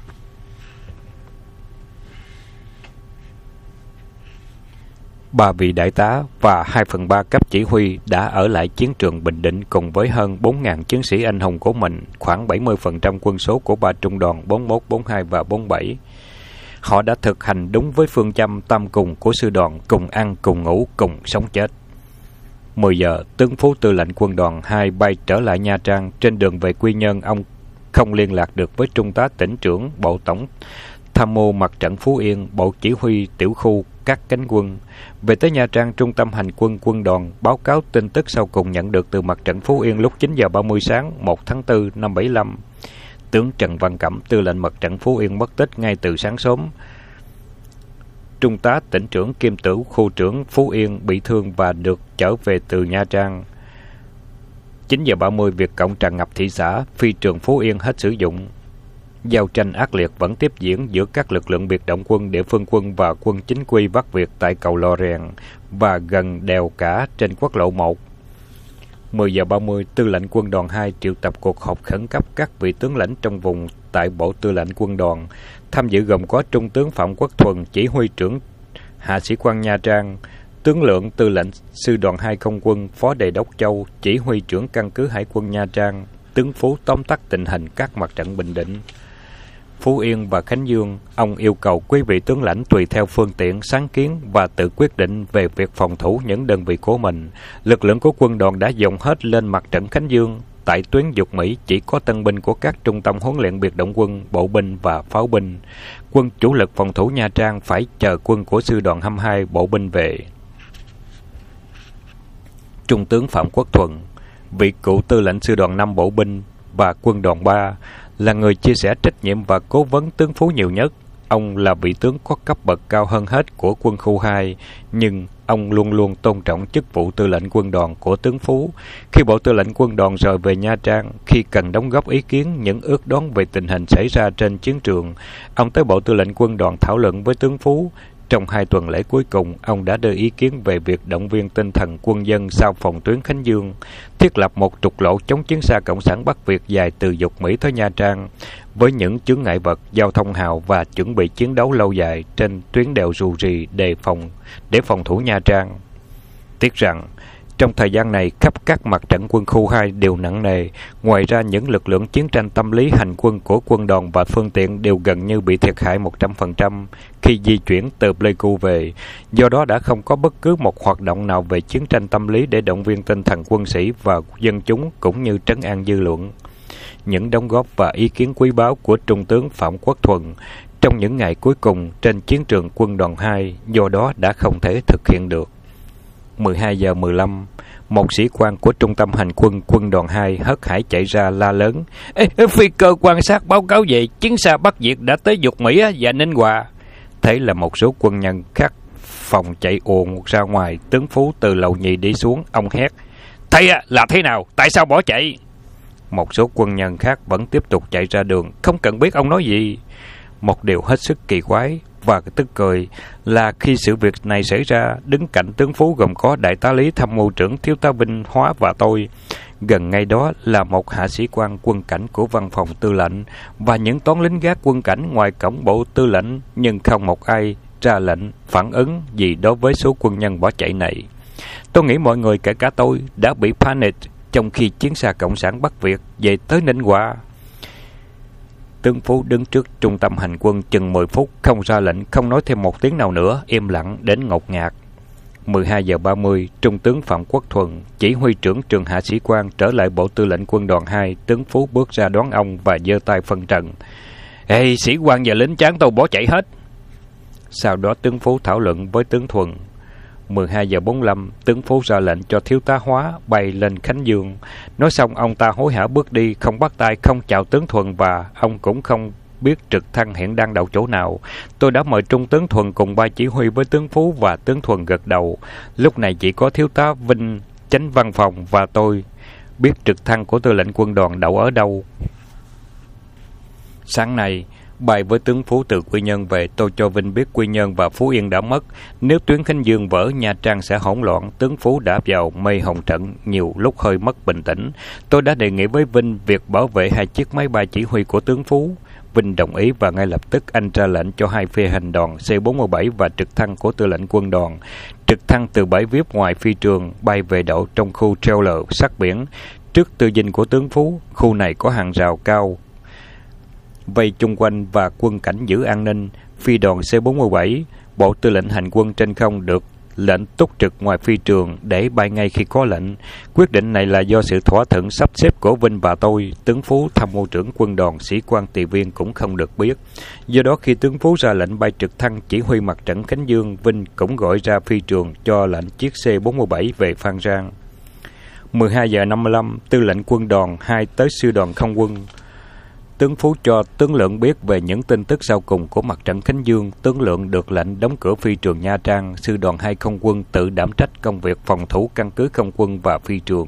Ba vị đại tá và hai phần ba cấp chỉ huy đã ở lại chiến trường Bình Định cùng với hơn bốn nghìn chiến sĩ anh hùng của mình, khoảng bảy mươi phần trăm quân số của ba trung đoàn bốn mốt, bốn hai và bốn bảy. Họ đã thực hành đúng với phương châm tam cùng của sư đoàn: cùng ăn, cùng ngủ, cùng sống chết. mười giờ, tướng Phú tư lệnh quân đoàn hai bay trở lại Nha Trang. Trên đường về Quy Nhơn, ông không liên lạc được với trung tá tỉnh trưởng Bộ Tổng tham mưu mặt trận Phú Yên, Bộ Chỉ huy tiểu khu các cánh quân. Về tới Nha Trang, trung tâm hành quân quân đoàn báo cáo tin tức sau cùng nhận được từ mặt trận Phú Yên lúc chín giờ ba mươi sáng một tháng tư năm bảy lăm. Tướng Trần Văn Cẩm, tư lệnh mặt trận Phú Yên mất tích ngay từ sáng sớm. Trung tá tỉnh trưởng kiêm tử khu trưởng Phú Yên bị thương và được trở về từ Nha Trang. chín giờ ba mươi, Việt Cộng tràn ngập thị xã, phi trường Phú Yên hết sử dụng. Giao tranh ác liệt vẫn tiếp diễn giữa các lực lượng biệt động quân, địa phương quân và quân chính quy Bắc Việt tại cầu Lò Rèn và gần đèo Cả trên quốc lộ một. mười giờ ba mươi, tư lệnh quân đoàn hai triệu tập cuộc họp khẩn cấp các vị tướng lãnh trong vùng tại Bộ Tư lệnh quân đoàn. Tham dự gồm có Trung tướng Phạm Quốc Thuần, chỉ huy trưởng Hạ sĩ quan Nha Trang, tướng Lượng, tư lệnh sư đoàn hai không quân, Phó Đề đốc Châu, chỉ huy trưởng căn cứ Hải quân Nha Trang. Tướng Phú tóm tắt tình hình các mặt trận Bình Định, Phú Yên và Khánh Dương. Ông yêu cầu quý vị tướng lãnh tùy theo phương tiện, sáng kiến và tự quyết định về việc phòng thủ những đơn vị của mình. Lực lượng của quân đoàn đã dồn hết lên mặt trận Khánh Dương. Tại tuyến Dục Mỹ chỉ có tân binh của các trung tâm huấn luyện biệt động quân, bộ binh và pháo binh. Quân chủ lực phòng thủ Nha Trang phải chờ quân của sư đoàn hai mươi hai bộ binh về. Trung tướng Phạm Quốc Thuần, vị cựu tư lệnh sư đoàn năm bộ binh và quân đoàn ba, là người chia sẻ trách nhiệm và cố vấn tướng Phú nhiều nhất. Ông là vị tướng có cấp bậc cao hơn hết của quân khu hai, nhưng ông luôn luôn tôn trọng chức vụ tư lệnh quân đoàn của tướng Phú. Khi Bộ Tư lệnh quân đoàn rời về Nha Trang, khi cần đóng góp ý kiến những ước đoán về tình hình xảy ra trên chiến trường, ông tới Bộ Tư lệnh quân đoàn thảo luận với tướng Phú. Trong hai tuần lễ cuối cùng, ông đã đưa ý kiến về việc động viên tinh thần quân dân sau phòng tuyến Khánh Dương, thiết lập một trục lộ chống chiến xa Cộng sản Bắc Việt dài từ Dục Mỹ tới Nha Trang, với những chướng ngại vật, giao thông hào và chuẩn bị chiến đấu lâu dài trên tuyến đèo Rù Rì đề phòng để phòng thủ Nha Trang. Tiếc rằng, trong thời gian này, khắp các mặt trận quân khu hai đều nặng nề. Ngoài ra, những lực lượng chiến tranh tâm lý hành quân của quân đoàn và phương tiện đều gần như bị thiệt hại một trăm phần trăm khi di chuyển từ Pleiku về. Do đó đã không có bất cứ một hoạt động nào về chiến tranh tâm lý để động viên tinh thần quân sĩ và dân chúng cũng như trấn an dư luận. Những đóng góp và ý kiến quý báu của Trung tướng Phạm Quốc Thuần trong những ngày cuối cùng trên chiến trường quân đoàn hai do đó đã không thể thực hiện được. mười hai giờ mười lăm, một sĩ quan của trung tâm hành quân quân đoàn hai hớt hải chạy ra la lớn: Ê, phi cơ quan sát báo cáo về chiến xa Bắc Việt đã tới Dục Mỹ và Ninh Hòa. Thế là một số quân nhân khác phòng chạy ồn ra ngoài. Tướng Phú từ lầu nhì đi xuống, ông hét: Thầy à, là thế nào? Tại sao bỏ chạy? Một số quân nhân khác vẫn tiếp tục chạy ra đường, không cần biết ông nói gì. Một điều hết sức kỳ quái và tức cười là khi sự việc này xảy ra, đứng cạnh tướng Phú gồm có đại tá lý tham mưu trưởng, thiếu tá binh Hóa và tôi. Gần ngay đó là một hạ sĩ quan quân cảnh của văn phòng tư lệnh và những toán lính gác quân cảnh ngoài cổng Bộ Tư lệnh, nhưng không một ai ra lệnh phản ứng gì đối với số quân nhân bỏ chạy này. Tôi nghĩ mọi người, kể cả tôi, đã bị panic trong khi chiến xa Cộng sản Bắc Việt về tới Ninh Hòa. Tướng Phú đứng trước trung tâm hành quân chừng mười phút, không ra lệnh, không nói thêm một tiếng nào nữa, im lặng đến ngột ngạt. mười hai giờ ba mươi, Trung tướng Phạm Quốc Thuần, chỉ huy trưởng trường hạ sĩ quan, trở lại Bộ Tư lệnh quân đoàn hai. Tướng Phú bước ra đón ông và giơ tay phân trần: Ê, sĩ quan và lính tráng tôi bỏ chạy hết. Sau đó tướng Phú thảo luận với tướng Thuần. mười hai giờ bốn mươi lăm, tướng Phú ra lệnh cho thiếu tá Hóa bay lên Khánh Dương. Nói xong, ông ta hối hả bước đi, không bắt tay, không chào tướng Thuần và ông cũng không biết trực thăng hiện đang đậu chỗ nào. Tôi đã mời trung tướng Thuần cùng ba chỉ huy với tướng Phú và tướng Thuần gật đầu. Lúc này chỉ có thiếu tá Vinh, chánh văn phòng và tôi biết trực thăng của tư lệnh quân đoàn đậu ở đâu. Sáng nay, bay với tướng Phú từ Quy Nhơn về, tôi cho Vinh biết Quy Nhơn và Phú Yên đã mất. Nếu tuyến Khánh Dương vỡ, Nha Trang sẽ hỗn loạn. Tướng Phú đã vào mây hồng trận, nhiều lúc hơi mất bình tĩnh. Tôi đã đề nghị với Vinh việc bảo vệ hai chiếc máy bay chỉ huy của tướng Phú. Vinh đồng ý và ngay lập tức anh ra lệnh cho hai phi hành đoàn C bốn mươi bảy và trực thăng của tư lệnh quân đoàn. Trực thăng từ bãi vip ngoài phi trường bay về đậu trong khu trailer sát biển trước tư dinh của tướng Phú. Khu này có hàng rào cao vây chung quanh và quân cảnh giữ an ninh. Phi đoàn C bốn mươi bảy, Bộ Tư lệnh Hành quân trên không được lệnh túc trực ngoài phi trường để bay ngay khi có lệnh. Quyết định này là do sự thỏa thuận sắp xếp của Vinh và tôi. Tướng Phú, tham mưu trưởng quân đoàn, sĩ quan tùy viên cũng không được biết. Do đó khi tướng Phú ra lệnh bay trực thăng chỉ huy mặt trận Khánh Dương, Vinh cũng gọi ra phi trường cho lệnh chiếc C bốn mươi bảy về Phan Rang. mười hai giờ năm mươi lăm, tư lệnh quân đoàn hai tới sư đoàn không quân. Tướng Phú cho tướng Lượng biết về những tin tức sau cùng của mặt trận Khánh Dương. Tướng Lượng được lệnh đóng cửa phi trường Nha Trang. Sư đoàn hai không quân tự đảm trách công việc phòng thủ căn cứ không quân và phi trường.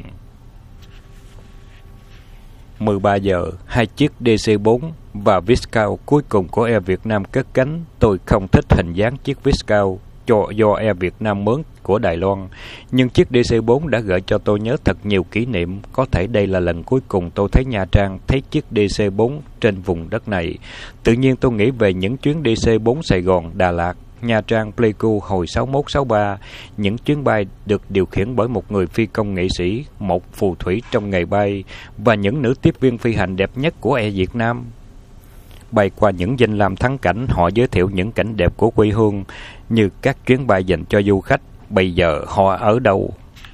mười ba giờ, hai chiếc D C bốn và Viscount cuối cùng của Air Việt Nam cất cánh. Tôi không thích hình dáng chiếc Viscount cho do Air Việt Nam mướn của Đài Loan, nhưng chiếc D C bốn đã gợi cho tôi nhớ thật nhiều kỷ niệm. Có thể đây là lần cuối cùng tôi thấy Nha Trang, thấy chiếc D C bốn trên vùng đất này. Tự nhiên tôi nghĩ về những chuyến D C bốn Sài Gòn, Đà Lạt, Nha Trang, Pleiku hồi sáu mốt sáu ba, những chuyến bay được điều khiển bởi một người phi công nghệ sĩ, một phù thủy trong nghề bay và những nữ tiếp viên phi hành đẹp nhất của Air Việt Nam. Bay qua những danh lam thắng cảnh, họ giới thiệu những cảnh đẹp của quê hương như các chuyến bay dành cho du khách. Bây giờ họ ở đâu?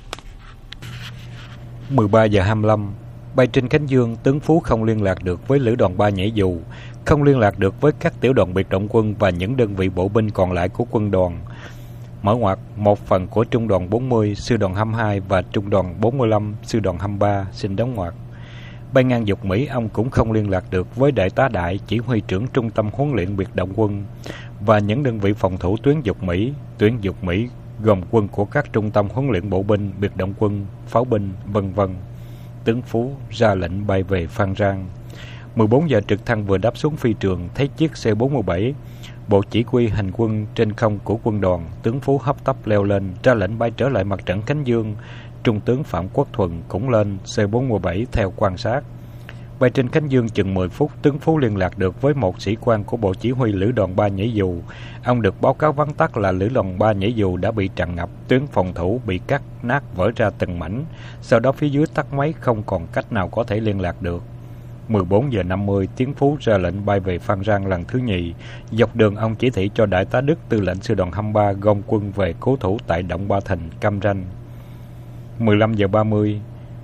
mười ba giờ hai mươi lăm, bay trên Khánh Dương, tướng Phú không liên lạc được với lữ đoàn ba nhảy dù, không liên lạc được với các tiểu đoàn biệt động quân và những đơn vị bộ binh còn lại của quân đoàn. Mở ngoặc, một phần của trung đoàn bốn mươi, sư đoàn hai mươi hai và trung đoàn bốn mươi lăm, sư đoàn hai mươi ba xin đóng ngoặc. Bay ngang Dục Mỹ, ông cũng không liên lạc được với đại tá Đại, chỉ huy trưởng trung tâm huấn luyện biệt động quân và những đơn vị phòng thủ tuyến Dục Mỹ. Tuyến Dục Mỹ gồm quân của các trung tâm huấn luyện bộ binh, biệt động quân, pháo binh, vân vân. Tướng Phú ra lệnh bay về Phan Rang. mười bốn giờ trực thăng vừa đáp xuống phi trường, thấy chiếc C bốn mươi bảy, bộ chỉ huy hành quân trên không của quân đoàn. Tướng Phú hấp tấp leo lên, ra lệnh bay trở lại mặt trận Khánh Dương. Trung tướng Phạm Quốc Thuần cũng lên C bốn mươi bảy theo quan sát. Bay trên Khánh Dương chừng mười phút, tướng Phú liên lạc được với một sĩ quan của bộ chỉ huy lữ đoàn ba nhảy dù. Ông được báo cáo vắn tắt là lữ đoàn ba nhảy dù đã bị tràn ngập, tuyến phòng thủ bị cắt nát vỡ ra từng mảnh. Sau đó phía dưới tắt máy, không còn cách nào có thể liên lạc được. mười bốn giờ năm mươi, tướng Phú ra lệnh bay về Phan Rang lần thứ nhì. Dọc đường ông chỉ thị cho đại tá Đức, tư lệnh sư đoàn hai mươi ba gom quân về cố thủ tại động Ba Thành, Cam Ranh. mười lăm giờ ba mươi,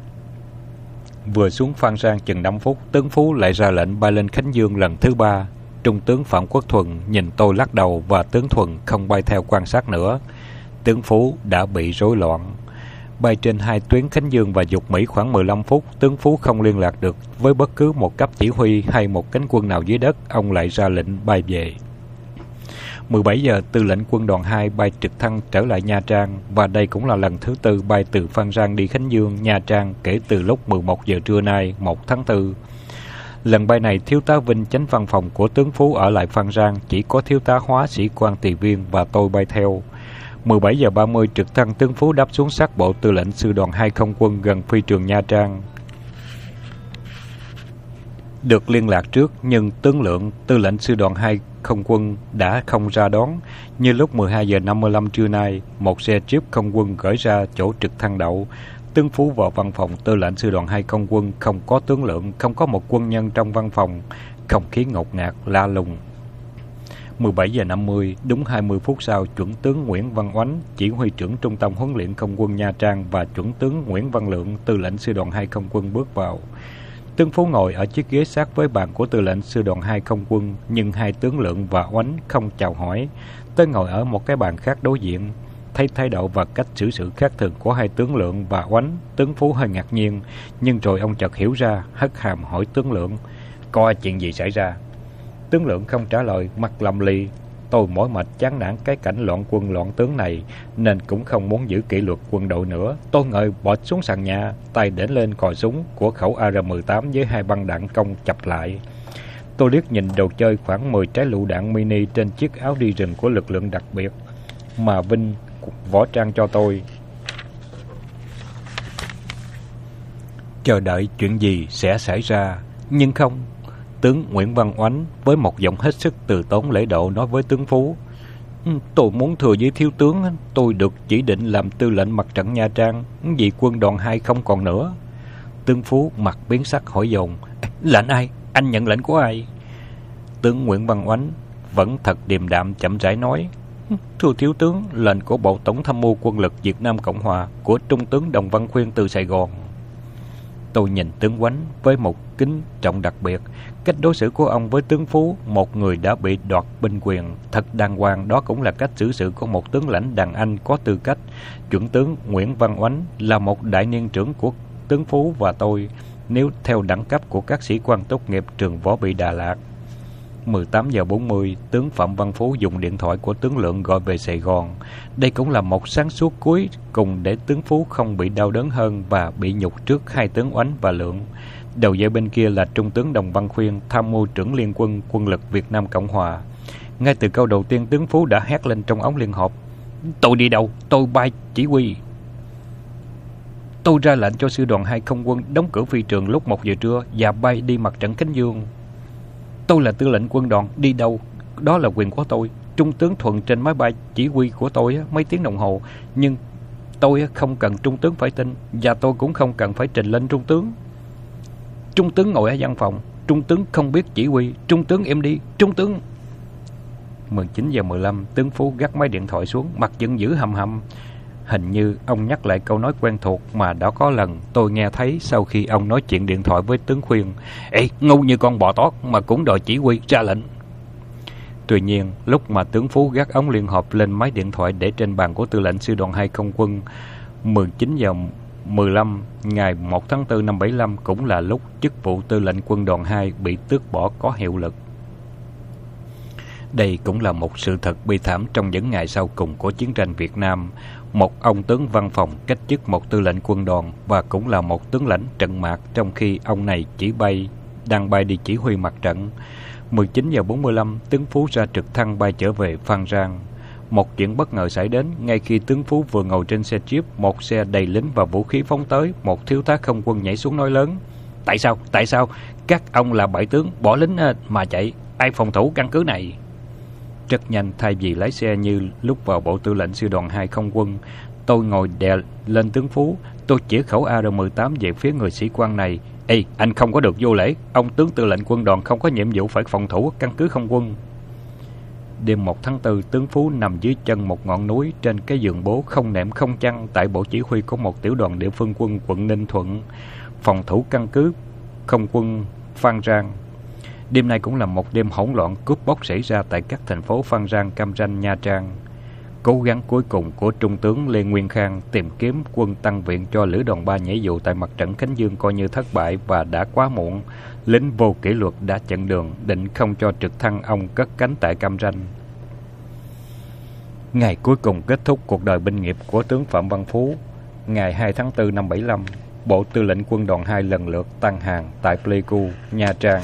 vừa xuống Phan Rang chừng năm phút, tướng Phú lại ra lệnh bay lên Khánh Dương lần thứ ba. Trung tướng Phạm Quốc Thuần nhìn tôi lắc đầu và tướng Thuần không bay theo quan sát nữa. Tướng Phú đã bị rối loạn. Bay trên hai tuyến Khánh Dương và Dục Mỹ khoảng mười lăm phút, tướng Phú không liên lạc được với bất cứ một cấp chỉ huy hay một cánh quân nào dưới đất. Ông lại ra lệnh bay về. mười bảy giờ, tư lệnh quân đoàn hai bay trực thăng trở lại Nha Trang và đây cũng là lần thứ tư bay từ Phan Rang đi Khánh Dương, Nha Trang kể từ lúc mười một giờ trưa nay, một tháng tư. Lần bay này, thiếu tá Vinh, chánh văn phòng của tướng Phú ở lại Phan Rang, chỉ có thiếu tá Hóa, sĩ quan tùy viên và tôi bay theo. mười bảy giờ ba mươi, trực thăng tướng Phú đáp xuống sát bộ tư lệnh sư đoàn hai không quân gần phi trường Nha Trang. Được liên lạc trước, nhưng tướng Lượng, tư lệnh sư đoàn hai không quân đã không ra đón. Như lúc mười hai giờ năm mươi lăm trưa nay, một xe jeep không quân gửi ra chỗ trực thăng đậu. Tướng Phú vào văn phòng tư lệnh sư đoàn hai không quân, không có tướng Lượng, không có một quân nhân trong văn phòng. Không khí ngột ngạt, la lùng. mười bảy giờ năm mươi, đúng hai mươi phút sau, chuẩn tướng Nguyễn Văn Oánh, chỉ huy trưởng trung tâm huấn luyện không quân Nha Trang và chuẩn tướng Nguyễn Văn Lượng, tư lệnh sư đoàn hai không quân bước vào. Tướng Phú ngồi ở chiếc ghế sát với bàn của tư lệnh sư đoàn hai không quân, nhưng hai tướng Lượng và Oánh không chào hỏi. tới ngồi ở một cái bàn khác đối diện. Thấy thái độ và cách xử sự khác thường của hai tướng Lượng và Oánh, tướng Phú hơi ngạc nhiên, nhưng rồi ông chợt hiểu ra, hất hàm hỏi tướng Lượng: "Có chuyện gì xảy ra?" Tướng Lượng không trả lời, mặt lầm lì: "Tôi mỏi mệt chán nản cái cảnh loạn quân loạn tướng này, nên cũng không muốn giữ kỷ luật quân đội nữa." Tôi ngồi bệt xuống sàn nhà, tay đễnh lên cò súng của khẩu A R mười tám với hai băng đạn công chập lại. Tôi liếc nhìn đồ chơi khoảng mười trái lựu đạn mini trên chiếc áo đi rừng của lực lượng đặc biệt mà Vinh võ trang cho tôi, chờ đợi chuyện gì sẽ xảy ra. Nhưng không. Tướng Nguyễn Văn Oánh với một giọng hết sức từ tốn lễ độ nói với tướng Phú: "Tôi muốn thừa với thiếu tướng, tôi được chỉ định làm tư lệnh mặt trận Nha Trang, vì quân đoàn hai không còn nữa." Tướng Phú mặt biến sắc hỏi dồn: "Lệnh ai? Anh nhận lệnh của ai?" Tướng Nguyễn Văn Oánh vẫn thật điềm đạm chậm rãi nói: "Thưa thiếu tướng, lệnh của Bộ Tổng tham mưu Quân lực Việt Nam Cộng Hòa của Trung tướng Đồng Văn Khuyên từ Sài Gòn." Tôi nhìn tướng Oánh với một kính trọng đặc biệt. Cách đối xử của ông với tướng Phú, một người đã bị đoạt binh quyền, thật đàng hoàng. Đó cũng là cách xử sự của một tướng lãnh đàn anh có tư cách. Chuẩn tướng Nguyễn Văn Oánh là một đại niên trưởng của tướng Phú và tôi, nếu theo đẳng cấp của các sĩ quan tốt nghiệp trường võ bị Đà Lạt. mười tám giờ bốn mươi, tướng Phạm Văn Phú dùng điện thoại của tướng Lượng gọi về Sài Gòn. Đây cũng là một sáng suốt cuối cùng để tướng Phú không bị đau đớn hơn và bị nhục trước hai tướng Oánh và Lượng. Đầu dây bên kia là Trung tướng Đồng Văn Khuyên, tham mưu trưởng liên quân Quân lực Việt Nam Cộng Hòa. Ngay từ câu đầu tiên, tướng Phú đã hét lên trong ống liên hộp: "Tôi đi đâu? Tôi bay chỉ huy. Tôi ra lệnh cho sư đoàn hai không quân đóng cửa phi trường lúc một giờ trưa và bay đi mặt trận Khánh Dương. Tôi là tư lệnh quân đoàn, đi đâu đó là quyền của tôi. Trung tướng Thuận trên máy bay chỉ huy của tôi mấy tiếng đồng hồ, nhưng tôi không cần trung tướng phải tin, và tôi cũng không cần phải trình lên trung tướng. Trung tướng ngồi ở văn phòng, trung tướng không biết chỉ huy, trung tướng em đi, trung tướng." mười chín giờ mười lăm, tướng Phú gác máy điện thoại xuống, mặt giận dữ hầm hầm. Hình như ông nhắc lại câu nói quen thuộc mà đã có lần tôi nghe thấy sau khi ông nói chuyện điện thoại với tướng Khuyên: "Ê, ngu như con bò tót mà cũng đòi chỉ huy, ra lệnh." Tuy nhiên, lúc mà tướng Phú gác ống liên hộp lên máy điện thoại để trên bàn của tư lệnh sư đoàn hai không quân, mười chín giờ mười lăm ngày một tháng tư năm bảy lăm cũng là lúc chức vụ tư lệnh quân đoàn hai bị tước bỏ có hiệu lực. Đây cũng là một sự thật bi thảm trong những ngày sau cùng của chiến tranh Việt Nam. Một ông tướng văn phòng cách chức một tư lệnh quân đoàn và cũng là một tướng lãnh trận mạc, trong khi ông này chỉ bay đang bay đi chỉ huy mặt trận. mười chín giờ bốn mươi lăm, tướng Phú ra trực thăng bay trở về Phan Rang. Một chuyện bất ngờ xảy đến ngay khi tướng Phú vừa ngồi trên xe jeep, một xe đầy lính và vũ khí phóng tới. Một thiếu tá không quân nhảy xuống nói lớn: "Tại sao? Tại sao? Các ông là bại tướng, bỏ lính mà chạy. Ai phòng thủ căn cứ này?" Rất nhanh, thay vì lái xe như lúc vào bộ tư lệnh sư đoàn hai không quân, tôi ngồi đè lên tướng Phú. Tôi chỉ khẩu A R mười tám về phía người sĩ quan này: "Ê, anh không có được vô lễ. Ông tướng tư lệnh quân đoàn không có nhiệm vụ phải phòng thủ căn cứ không quân." Đêm một tháng tư, tướng Phú nằm dưới chân một ngọn núi trên cái giường bố không nệm không chăn tại bộ chỉ huy của một tiểu đoàn địa phương quân quận Ninh Thuận, phòng thủ căn cứ không quân Phan Rang. Đêm nay cũng là một đêm hỗn loạn cướp bóc xảy ra tại các thành phố Phan Rang, Cam Ranh, Nha Trang. Cố gắng cuối cùng của Trung tướng Lê Nguyên Khang tìm kiếm quân tăng viện cho lữ đoàn ba nhảy dù tại mặt trận Khánh Dương coi như thất bại và đã quá muộn. Lính vô kỷ luật đã chặn đường, định không cho trực thăng ông cất cánh tại Cam Ranh. Ngày cuối cùng kết thúc cuộc đời binh nghiệp của tướng Phạm Văn Phú. Ngày hai tháng tư năm bảy lăm, Bộ Tư lệnh Quân đoàn hai lần lượt tăng hàng tại Pleiku, Nha Trang.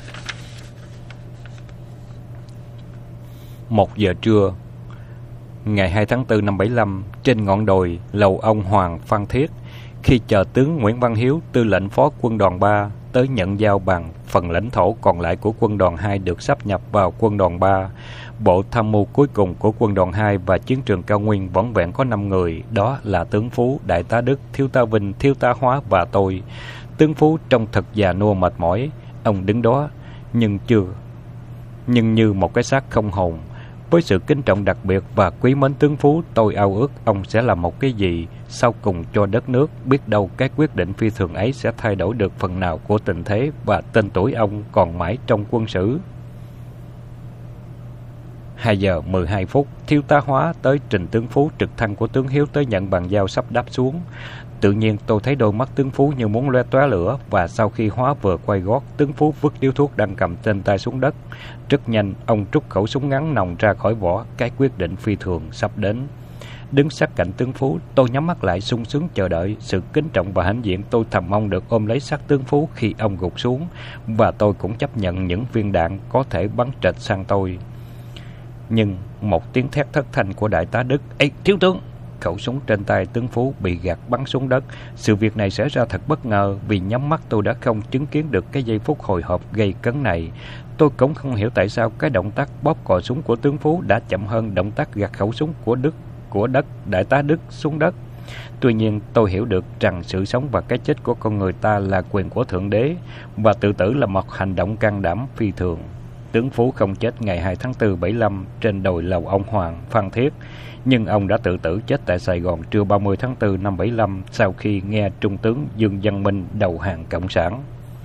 Một giờ trưa, ngày hai tháng tư năm bảy lăm, trên ngọn đồi lầu ông Hoàng Phan Thiết, khi chờ tướng Nguyễn Văn Hiếu, tư lệnh phó quân đoàn ba, tới nhận giao bằng phần lãnh thổ còn lại của quân đoàn hai được sáp nhập vào quân đoàn ba. Bộ tham mưu cuối cùng của quân đoàn hai và chiến trường cao nguyên vỏn vẹn có năm người, đó là tướng Phú, đại tá Đức, thiếu tá Vinh, thiếu tá Hóa và tôi. Tướng Phú trông thật già nua mệt mỏi, ông đứng đó nhưng chưa nhưng như một cái xác không hồn. Với sự kính trọng đặc biệt và quý mến tướng Phú, tôi ao ước ông sẽ làm một cái gì sau cùng cho đất nước. Biết đâu cái quyết định phi thường ấy sẽ thay đổi được phần nào của tình thế và tên tuổi ông còn mãi trong quân sử. hai giờ mười hai phút, thiếu tá Hóa tới trình tướng Phú trực thăng của tướng Hiếu tới nhận bàn giao sắp đáp xuống. Tự nhiên tôi thấy đôi mắt tướng Phú như muốn loe tóe lửa, và sau khi Hóa vừa quay gót, tướng Phú vứt điếu thuốc đang cầm trên tay xuống đất. Rất nhanh, ông trút khẩu súng ngắn nòng ra khỏi vỏ, cái quyết định phi thường sắp đến. Đứng sát cạnh tướng Phú, tôi nhắm mắt lại sung sướng chờ đợi. Sự kính trọng và hãnh diện tôi thầm mong được ôm lấy xác tướng Phú khi ông gục xuống, và tôi cũng chấp nhận những viên đạn có thể bắn trệch sang tôi. Nhưng một tiếng thét thất thanh của đại tá Đức: "Ê, thiếu tướng!" Khẩu súng trên tay tướng Phú bị gạt bắn xuống đất. Sự việc này xảy ra thật bất ngờ, vì nhắm mắt tôi đã không chứng kiến được cái giây phút hồi hộp gây cấn này. Tôi cũng không hiểu tại sao cái động tác bóp cò súng của tướng Phú đã chậm hơn động tác gạt khẩu súng của Đức của đất đại tá Đức xuống đất. Tuy nhiên, tôi hiểu được rằng sự sống và cái chết của con người ta là quyền của Thượng Đế, và tự tử là một hành động can đảm phi thường. Tướng Phú không chết ngày hai tháng tư bảy lăm trên đồi lầu ông Hoàng, Phan Thiết, nhưng ông đã tự tử chết tại Sài Gòn trưa ba mươi tháng tư năm bảy lăm sau khi nghe Trung tướng Dương Văn Minh đầu hàng Cộng sản.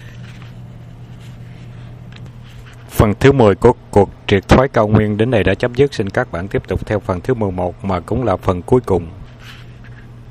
Phần thứ mười của cuộc triệt thoái cao nguyên đến đây đã chấm dứt. Xin các bạn tiếp tục theo phần thứ mười một mà cũng là phần cuối cùng.